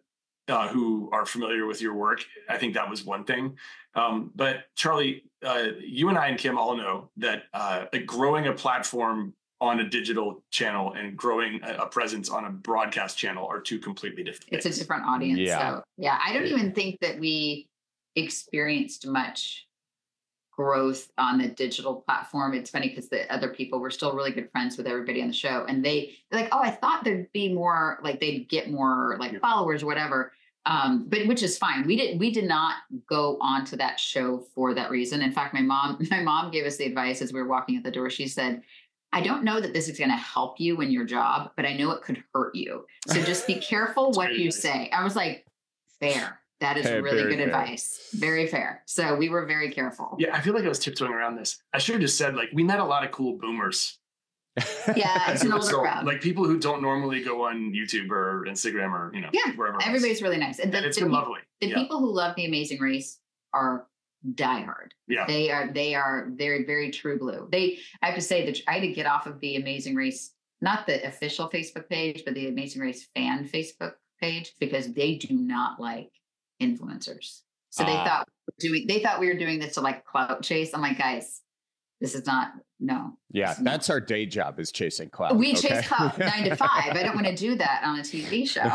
who are familiar with your work. I think that was one thing. But Charlie, you and I and Kim all know that growing a platform on a digital channel and growing a presence on a broadcast channel are two completely different things. It's a different audience. Yeah. So yeah, I don't even think that we experienced much growth on the digital platform. It's funny because the other people were still really good friends with everybody on the show. And they're like, oh, I thought there'd be more, like they'd get more like followers or whatever. But which is fine. We did not go onto that show for that reason. In fact, my mom gave us the advice as we were walking at the door. She said, I don't know that this is going to help you in your job, but I know it could hurt you. So just be careful what you say. I was like, fair. That is really good advice. Very fair. So we were very careful. Yeah, I feel like I was tiptoeing around this. I should have just said, like, we met a lot of cool boomers. Yeah, it's an older crowd. Like people who don't normally go on YouTube or Instagram or, wherever. Everybody's really nice. And it's been lovely. The people who love The Amazing Race are diehard. Yeah. They are very, very true blue. I have to say that I had to get off of The Amazing Race, not the official Facebook page, but The Amazing Race fan Facebook page, because they do not like influencers. So they thought we were doing this to like clout chase. I'm like, guys, this is not, no. Yeah, that's our day job, is chasing clout. We chase clout 9 to 5. I don't want to do that on a TV show.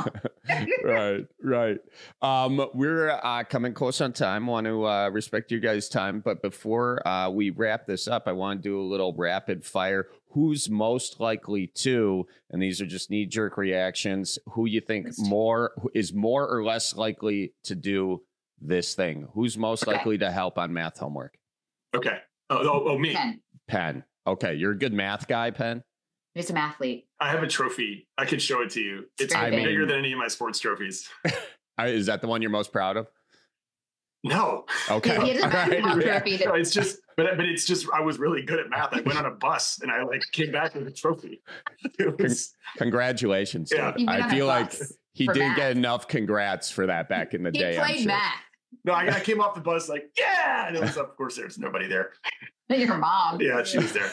Right. We're coming close on time. Want to respect you guys' time. But before we wrap this up, I want to do a little rapid fire. Who's most likely to, and these are just knee-jerk reactions, who you think is more or less likely to do this thing? Who's most likely to help on math homework? Okay. Oh, me. Penn. Okay, you're a good math guy, Penn. He's a mathlete. I have a trophy. I could show it to you. It's bigger than any of my sports trophies. Is that the one you're most proud of? No. Okay. He doesn't have a trophy. No, it's just, but it's just, I was really good at math. I went on a bus and I came back with a trophy. Congratulations. Yeah. I feel like he did get enough congrats for that back in the day. He played math. No, I came off the bus like, yeah. And it was, of course, there's nobody there. Your mom. Yeah, she was there.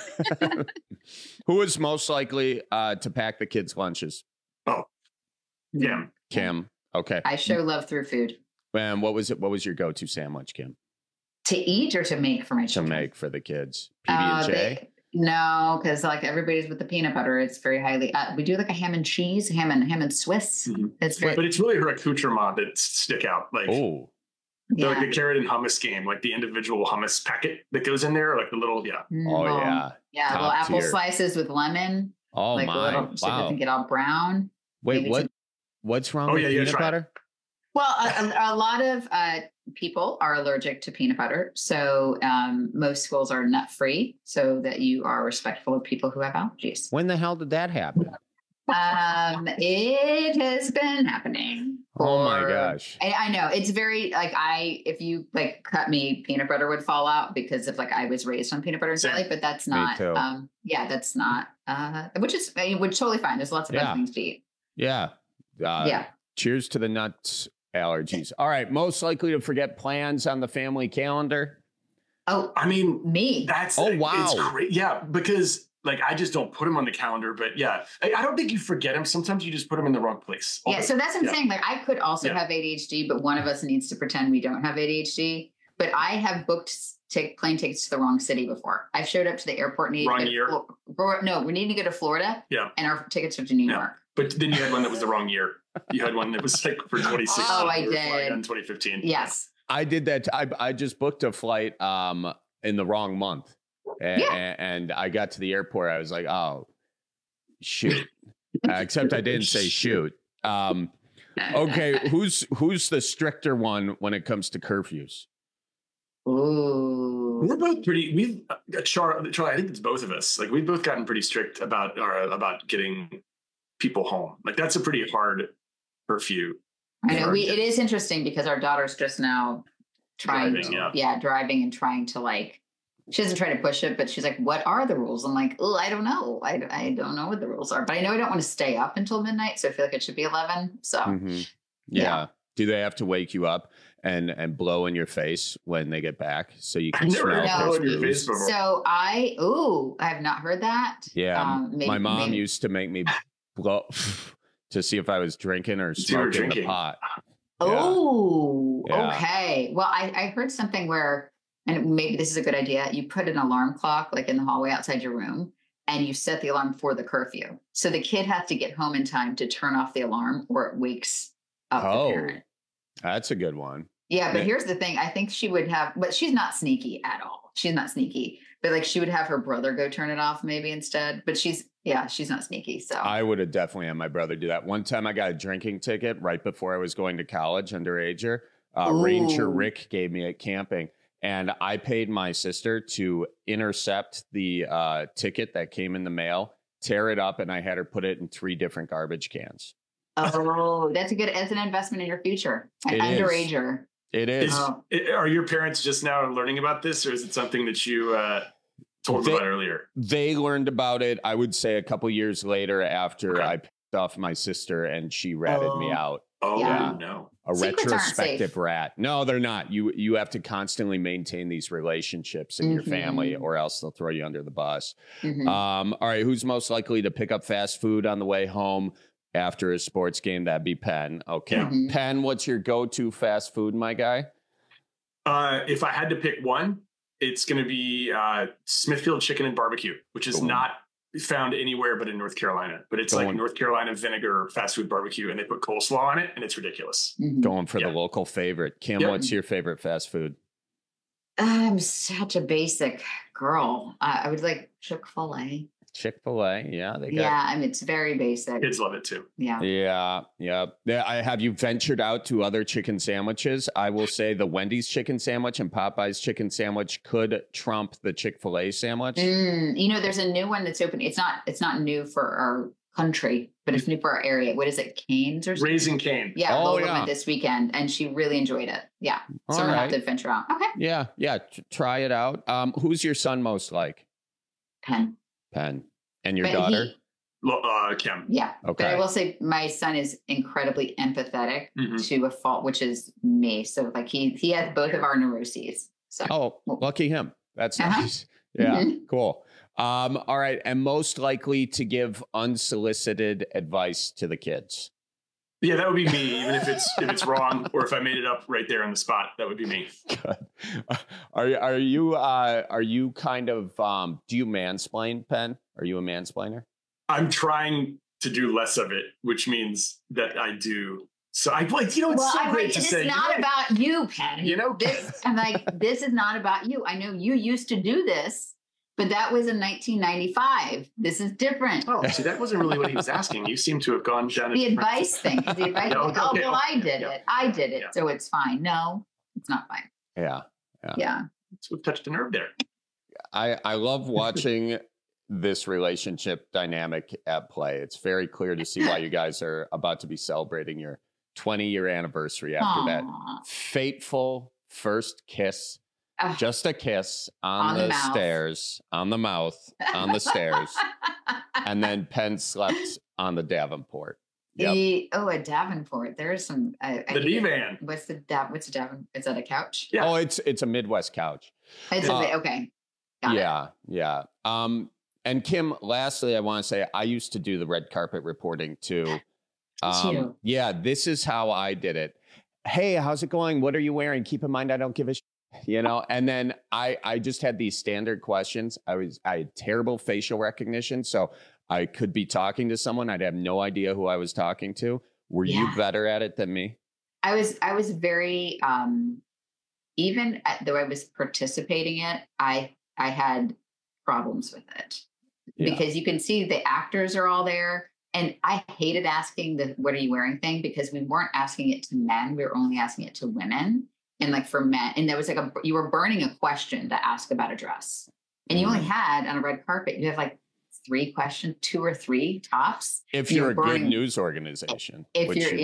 Who is most likely to pack the kids' lunches? Oh, Kim. Okay. I show love through food. And what was it? What was your go-to sandwich, Kim? To eat or to make for my children? To make for the kids. PB&J? No, because like everybody's with the peanut butter. It's very highly. We do like a ham and cheese, ham and Swiss. Mm-hmm. But it's really her accoutrement that stick out. Like, like the carrot and hummus game, like the individual hummus packet that goes in there, like the little Yeah, little apple slices with lemon. Oh like my! Wow. So it doesn't get all brown. Wait, what's wrong with peanut butter? Well, a lot of people are allergic to peanut butter. So most schools are nut free so that you are respectful of people who have allergies. When the hell did that happen? It has been happening. Oh my gosh. I know it's very like if you like cut me, peanut butter would fall out because of like I was raised on peanut butter and jelly, but that's not, that's not, which is totally fine. There's lots of other things to eat. Yeah. Cheers to the nuts allergies. All right. Most likely to forget plans on the family calendar. Oh, I mean, me. That's wow. It's great. Yeah, because like I just don't put them on the calendar, but I don't think you forget them. Sometimes you just put them in the wrong place. Yeah, so that's what I'm saying. Like I could also have ADHD, but one of us needs to pretend we don't have ADHD. But I have booked plane tickets to the wrong city before. I've showed up to the airport. Wrong year? No, we need to go to Florida. Yeah, and our tickets are to New York. But then you had one that was the wrong year. You had one that was like for 2016. Oh, I did. In 2015. Yes. I did that. I just booked a flight in the wrong month. And I got to the airport. I was like, oh, shoot. Except I didn't say shoot. Okay. Who's the stricter one when it comes to curfews? Ooh. We're both pretty, Charlie, I think it's both of us. Like we've both gotten pretty strict about getting people home. Like that's a pretty hard curfew. I know it is interesting because our daughter's just now driving and trying to like, she doesn't try to push it, but she's like, what are the rules? I'm like, oh, I don't know. I don't know what the rules are, but I know I don't want to stay up until midnight. So I feel like it should be 11. So yeah. Do they have to wake you up and blow in your face when they get back so you can smell Christmas? So I have not heard that. Yeah. My mom used to make me blow to see if I was drinking or smoking the pot. Oh, Yeah. okay. Well, I heard something where, and maybe this is a good idea. You put an alarm clock like in the hallway outside your room, and you set the alarm for the curfew. So the kid has to get home in time to turn off the alarm, or it wakes up the parent. That's a good one. Yeah, but here's the thing. I think she would have, but she's not sneaky at all. She's not sneaky. But like she would have her brother go turn it off maybe instead. But she's not sneaky. So I would have definitely had my brother do that. One time I got a drinking ticket right before I was going to college, underager. Ranger Rick gave me at camping. And I paid my sister to intercept the ticket that came in the mail, tear it up, and I had her put it in 3 different garbage cans. Oh, that's an investment in your future. An underager. It is. Are your parents just now learning about this, or is it something that you told them about earlier? They learned about it, I would say, a couple years later after I picked off my sister and she ratted me out. Oh, yeah. No. A Secrets aren't retrospective safe. rat. No, they're not. You have to constantly maintain these relationships in your family, or else they'll throw you under the bus. All right, who's most likely to pick up fast food on the way home after a sports game? That'd be Penn. Okay. Penn, what's your go-to fast food, my guy? If I had to pick one, it's going to be Smithfield Chicken and Barbecue, which is not found anywhere but in North Carolina. But it's like North Carolina vinegar fast food barbecue, and they put coleslaw on it, and it's ridiculous. Going for the local favorite. Kim, what's your favorite fast food? I'm such a basic girl. I would like Chick-fil-A. Chick-fil-A, yeah. I mean, it's very basic. Kids love it too. Yeah. Have you ventured out to other chicken sandwiches? I will say the Wendy's chicken sandwich and Popeye's chicken sandwich could trump the Chick-fil-A sandwich. There's a new one that's open. It's not new for our country, but it's new for our area. What is it? Cane's or something? Raising Cane. Yeah, Lola went this weekend, and she really enjoyed it. Yeah, so we're gonna have to venture out. Okay. Yeah. Try it out. Who's your son most like? Penn. And your daughter? Kim. Yeah. Okay. But I will say my son is incredibly empathetic to a fault, which is me. So like he has both of our neuroses. So lucky him. That's nice. Yeah. Cool. All right. And most likely to give unsolicited advice to the kids. Yeah, that would be me, even if it's wrong, or if I made it up right there on the spot, that would be me. Good. Are you kind of do you mansplain, Penn? Are you a mansplainer? I'm trying to do less of it, which means that I do. So I like, it's so great to say. It's not about you, Penn. This is not about you. I know you used to do this, but that was in 1995. This is different. Oh, see, that wasn't really what he was asking. You seem to have gone down the advice thing. The advice I did it. I did it, so it's fine. No, it's not fine. Yeah. So we touched a nerve there. I love watching this relationship dynamic at play. It's very clear to see why you guys are about to be celebrating your 20-year anniversary after that fateful first kiss. Just a kiss on the stairs, on the mouth, on the stairs. And then Penn slept on the Davenport. A Davenport. There's some the divan. What's a Davenport? Is that a couch? Yeah. Oh, it's a Midwest couch. Okay. Got it. And Kim, lastly, I want to say I used to do the red carpet reporting too. Yeah, this is how I did it. Hey, how's it going? What are you wearing? Keep in mind, I don't give a shit. And then I just had these standard questions. I had terrible facial recognition. So I could be talking to someone. I'd have no idea who I was talking to. Were you better at it than me? I was very, even though I was participating in it, I had problems with it because you can see the actors are all there. And I hated asking the, what are you wearing thing? Because we weren't asking it to men. We were only asking it to women. And like for men, and there was like you were burning a question to ask about a dress. And you only had on a red carpet, you have like 3 questions, 2 or 3 tops. If you're a good news organization. But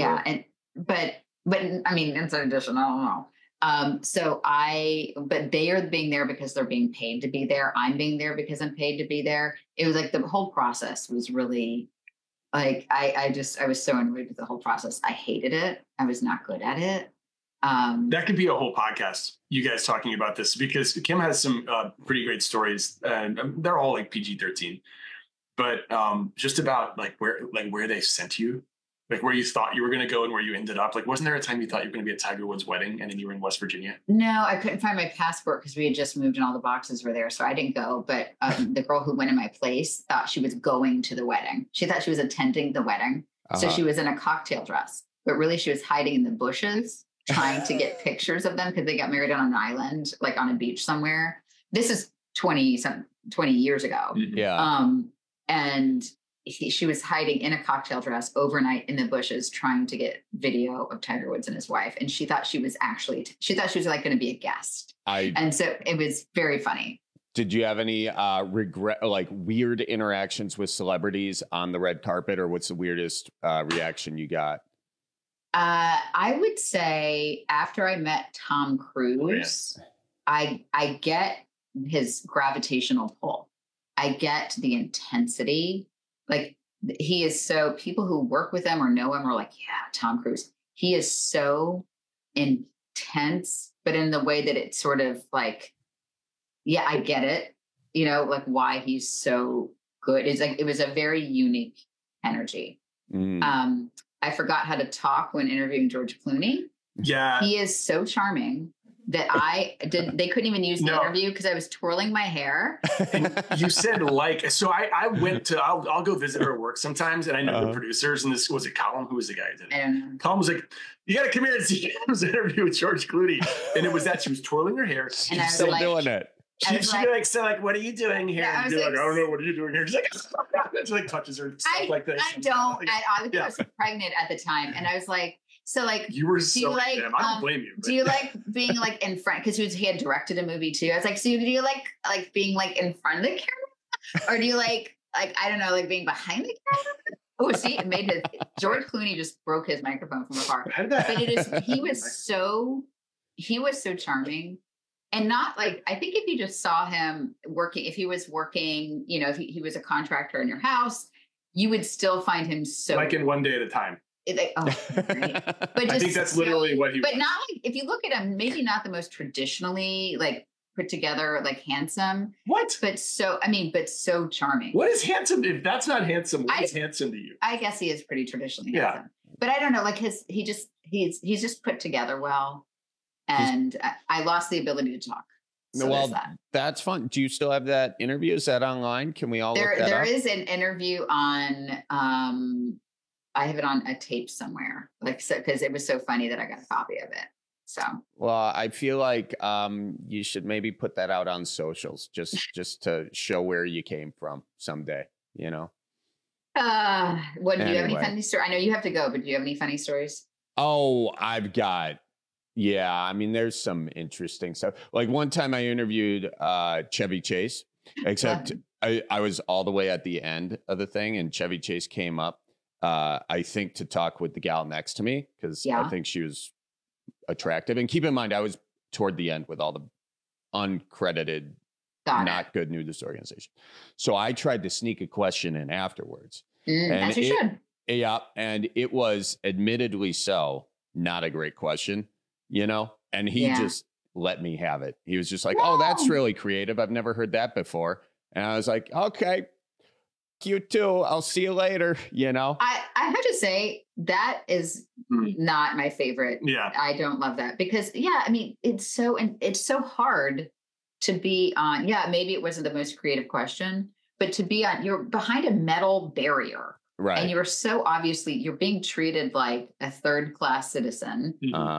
I mean, it's an addition, I don't know. But they are being there because they're being paid to be there. I'm being there because I'm paid to be there. It was like the whole process was really like, I was so annoyed with the whole process. I hated it. I was not good at it. That could be a whole podcast, you guys talking about this, because Kim has some pretty great stories, and they're all like PG-13, but just about where they sent you Like where you thought you were going to go and where you ended up? Like, wasn't there a time you thought you were going to be at Tiger Woods' wedding and then you were in West Virginia? No, I couldn't find my passport because we had just moved and all the boxes were there. So I didn't go. But the girl who went in my place thought she was going to the wedding. She thought she was attending the wedding. So she was in a cocktail dress, but really she was hiding in the bushes trying to get pictures of them because they got married on an island, like on a beach somewhere. This is 20 years ago. Yeah. And she was hiding in a cocktail dress overnight in the bushes trying to get video of Tiger Woods and his wife. And she thought she was like going to be a guest. And so it was very funny. Did you have any weird interactions with celebrities on the red carpet, or what's the weirdest reaction you got? I would say after I met Tom Cruise, I get his gravitational pull. I get the intensity. Like he is so, people who work with him or know him are like, yeah, Tom Cruise. He is so intense, but in the way that it's sort of like, yeah, I get it. You know, like why he's so good. It's like, it was a very unique energy. I forgot how to talk when interviewing George Clooney. Yeah. He is so charming that they couldn't even use the interview because I was twirling my hair. And you said so I went to, I'll go visit her work sometimes. And I know the producers, and this was Colin, who was the guy who did it. I don't know. Colin was like, you got to come here and see Cam's interview with George Clooney. And it was that she was twirling her hair. And I was still like, doing it. She's like, what are you doing here? Yeah, and you're like, I don't know, what are you doing here? She's like, she like touches her stuff like this. I was pregnant at the time. And I was like, so like, you were so like, I don't blame you. Do you like being like in front? Because he had directed a movie too. I was like, so do you like being like in front of the camera, or do you like I don't know, like being behind the camera? Oh, see, it made George Clooney just broke his microphone from afar. But he was so charming. And not like, I think if you just saw him working, if he was working, you know, if he was a contractor in your house, you would still find him so like in One Day at a Time. Great. But just, I think that's literally what he was. But not like, if you look at him, maybe not the most traditionally like put together, like handsome. What? But so charming. What is handsome? If that's not handsome, what is handsome to you? I guess he is pretty traditionally handsome. But I don't know, like he's just put together well. And I lost the ability to talk. So well, that's fun. Do you still have that interview? Is that online? Can we all look that up? There is an interview on, I have it on a tape somewhere, like, so, because it was so funny that I got a copy of it. So, well, I feel like you should maybe put that out on socials just to show where you came from someday, you know? Do you have any funny stories? I know you have to go, but do you have any funny stories? Oh, I've got. Yeah, I mean, there's some interesting stuff. Like one time I interviewed Chevy Chase, except I was all the way at the end of the thing, and Chevy Chase came up, I think, to talk with the gal next to me, because I think she was attractive. And keep in mind, I was toward the end with all the uncredited, not good news organization. So I tried to sneak a question in afterwards. As you should. Yeah, and it was admittedly so not a great question. You know, and he just let me have it. He was just like, oh, that's really creative. I've never heard that before. And I was like, okay, you too. I'll see you later. You know, I have to say that is not my favorite. Yeah. I don't love that because, I mean, it's so hard to be on. Yeah, maybe it wasn't the most creative question, but to be on, you're behind a metal barrier. Right. And you're so obviously, you're being treated like a third-class citizen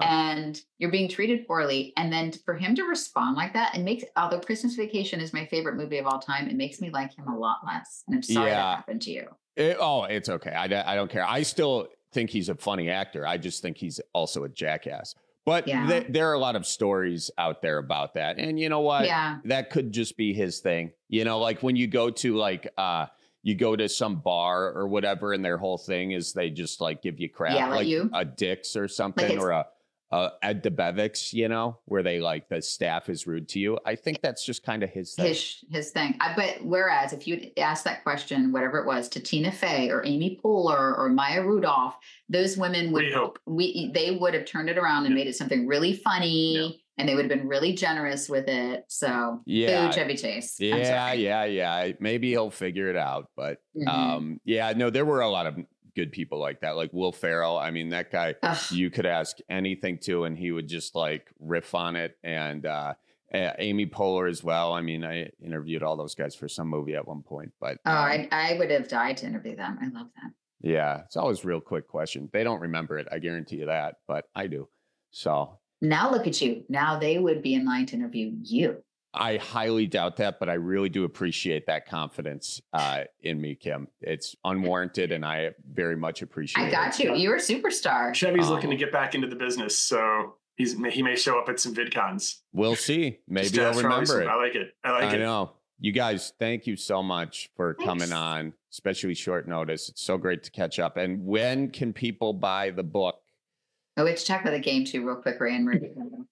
and you're being treated poorly. And then for him to respond like that and although Christmas Vacation is my favorite movie of all time, it makes me like him a lot less. And I'm sorry that happened to you. It's okay. I don't care. I still think he's a funny actor. I just think he's also a jackass. But there are a lot of stories out there about that. And you know what? Yeah. That could just be his thing. You know, like when you go to you go to some bar or whatever, and their whole thing is they just like give you crap, like a Dick's or something, or a Ed DeBevick's, you know, where they like the staff is rude to you. I think that's just kind of his thing. His thing. But whereas if you'd asked that question, whatever it was, to Tina Fey or Amy Poehler or Maya Rudolph, those women they would have turned it around and made it something really funny. And they would have been really generous with it. So, Chevy Chase. Yeah. Maybe he'll figure it out. But, there were a lot of good people like that, like Will Ferrell. I mean, that guy, you could ask anything to, and he would just like riff on it. And Amy Poehler as well. I mean, I interviewed all those guys for some movie at one point, but I would have died to interview them. I love that. Yeah, it's always a real quick question. They don't remember it, I guarantee you that, but I do. So now look at you. Now they would be in line to interview you. I highly doubt that, but I really do appreciate that confidence in me, Kim. It's unwarranted, and I very much appreciate it. I got you. You're a superstar. Chevy's looking to get back into the business, so he may show up at some VidCons. We'll see. Maybe I'll remember it. I like it. I know. You guys, thank you so much for coming on, especially short notice. It's so great to catch up. And when can people buy the book? Oh, we have to talk about the game too, real quick, Ray and Rudy.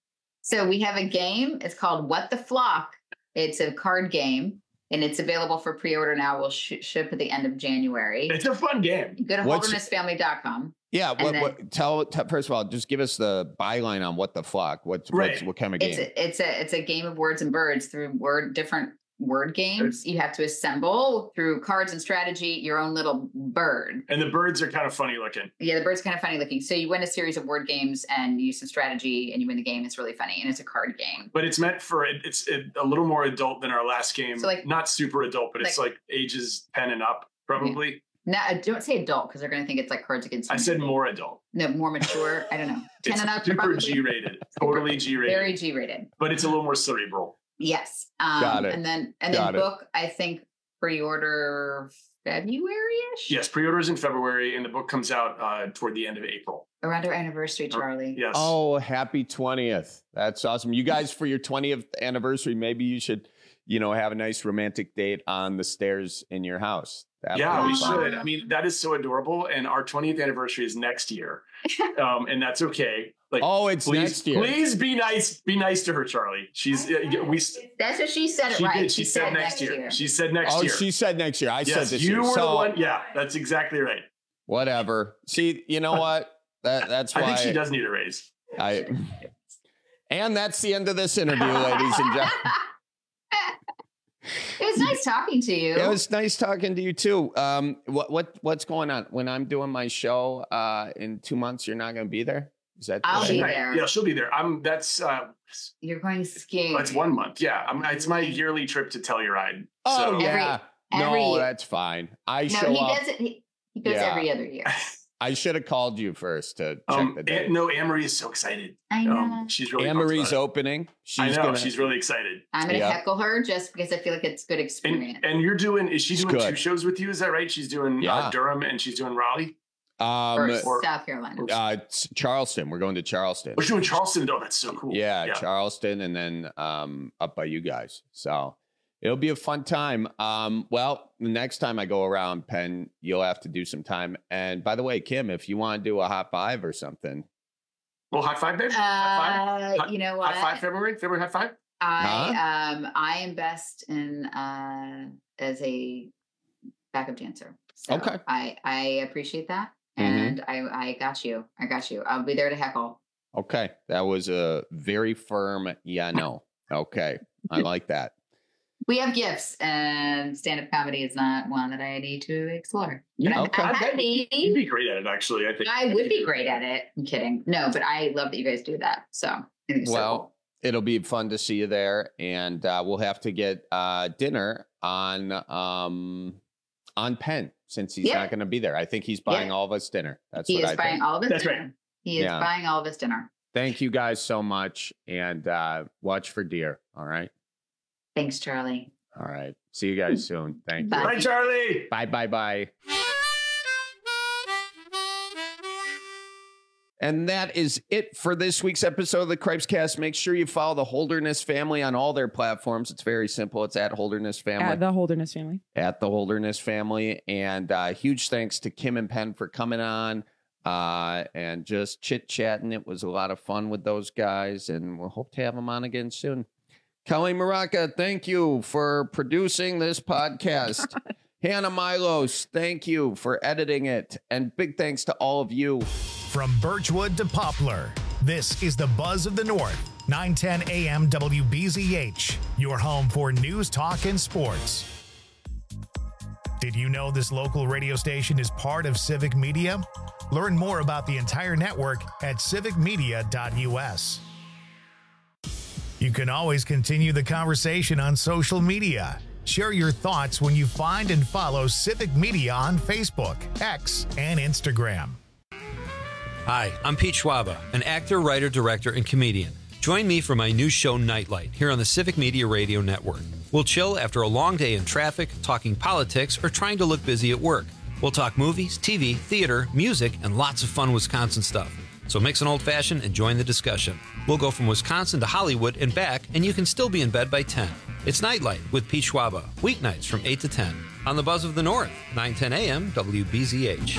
So we have a game. It's called What the Flock. It's a card game, and it's available for pre-order now. We'll ship at the end of January. It's a fun game. Go to holdernessfamily.com. Yeah. Tell first of all, just give us the byline on What the Flock. What kind of game? It's a game of words and birds through different word games. You have to assemble through cards and strategy your own little bird. And the birds are kind of funny looking. Yeah, the bird's kind of funny looking. So you win a series of word games and use some strategy and you win the game. It's really funny. And it's a card game. But it's meant for, it's a little more adult than our last game. So not super adult, but it's like ages 10 and up, probably. Yeah. No, don't say adult because they're going to think it's like Cards Against Humanity. I said more adult. No, more mature. I don't know. 10 and up. Super G-rated. Totally G-rated. Very G-rated. But it's a little more cerebral. Yes. Got it. And then book, I think pre-order February-ish? Yes, pre-orders in February, and the book comes out toward the end of April. Around our anniversary, Charlie. Yes. Oh, happy 20th. That's awesome. You guys, for your 20th anniversary, maybe you should, have a nice romantic date on the stairs in your house. Yeah, we should. I mean, that is so adorable. And our 20th anniversary is next year. And that's okay. Like, it's next year. Please be nice. Be nice to her, Charlie. That's what she said. Right. She said next year. She said next year. Oh, she said next year. I said this year. You were the one. Yeah, that's exactly right. Whatever. See, you know what? That's why I think she does need a raise. And that's the end of this interview, ladies and gentlemen. It was nice talking to you. It was nice talking to you too. What's going on when I'm doing my show in 2 months? You're not going to be there. Is that? I'll be there. Yeah, she'll be there. You're going skiing. That's 1 month. Yeah, it's my yearly trip to Telluride. Oh yeah. No, that's fine. He does it. He goes every other year. I should have called you first to check the date. No, Anne-Marie is so excited. I know. She's really Anne-Marie's opening. She's really excited. I'm going to heckle her just because I feel like it's good experience. And is she doing 2 shows with you? Is that right? She's doing Durham and she's doing Raleigh? Or South Carolina. Charleston. We're going to Charleston. We're doing Charleston. Oh, that's so cool. Yeah, Charleston and then up by you guys. So it'll be a fun time. Well, the next time I go around Penn, you'll have to do some time. And by the way, Kim, if you want to do a hot 5 or something. Well, hot 5, babe? Hot 5? You know what? Hot 5 February hot 5? I am best in as a backup dancer. So okay. I appreciate that. And I got you. I'll be there to heckle. Okay. That was a very firm no. Okay. I like that. We have gifts, and stand-up comedy is not one that I need to explore. Yeah, you'd be great at it, actually. I think I would be great at it. I'm kidding. No, but I love that you guys do that. So, well, it'll be fun to see you there, and we'll have to get dinner on Penn since he's not going to be there. I think he's buying all of us dinner. He is buying all of us dinner. Right. He is buying all of us dinner. Thank you guys so much, and watch for deer. All right. Thanks, Charlie. All right. See you guys soon. Thank you. Bye, Charlie. Bye. And that is it for this week's episode of the Cripescast. Make sure you follow the Holderness family on all their platforms. It's very simple. It's at Holderness family. At the Holderness family. At the Holderness family. And huge thanks to Kim and Penn for coming on and just chit-chatting. It was a lot of fun with those guys, and we'll hope to have them on again soon. Kelly Maraca, thank you for producing this podcast. Hannah Milos, thank you for editing it. And big thanks to all of you. From Birchwood to Poplar, this is the Buzz of the North, 910 AM WBZH, your home for news, talk, and sports. Did you know this local radio station is part of Civic Media? Learn more about the entire network at civicmedia.us. You can always continue the conversation on social media. Share your thoughts when you find and follow Civic Media on Facebook, X, and Instagram. Hi, I'm Pete Schwaba, an actor, writer, director, and comedian. Join me for my new show, Nightlight, here on the Civic Media Radio Network. We'll chill after a long day in traffic, talking politics, or trying to look busy at work. We'll talk movies, TV, theater, music, and lots of fun Wisconsin stuff. So mix an old-fashioned and join the discussion. We'll go from Wisconsin to Hollywood and back, and you can still be in bed by 10. It's Nightlight with Pete Schwaba, weeknights from 8 to 10. On the Buzz of the North, 9:10 a.m. WBZH.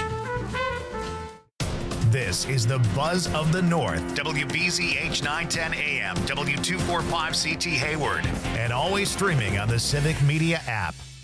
This is the Buzz of the North, WBZH 910 AM, W245CT Hayward, and always streaming on the Civic Media app.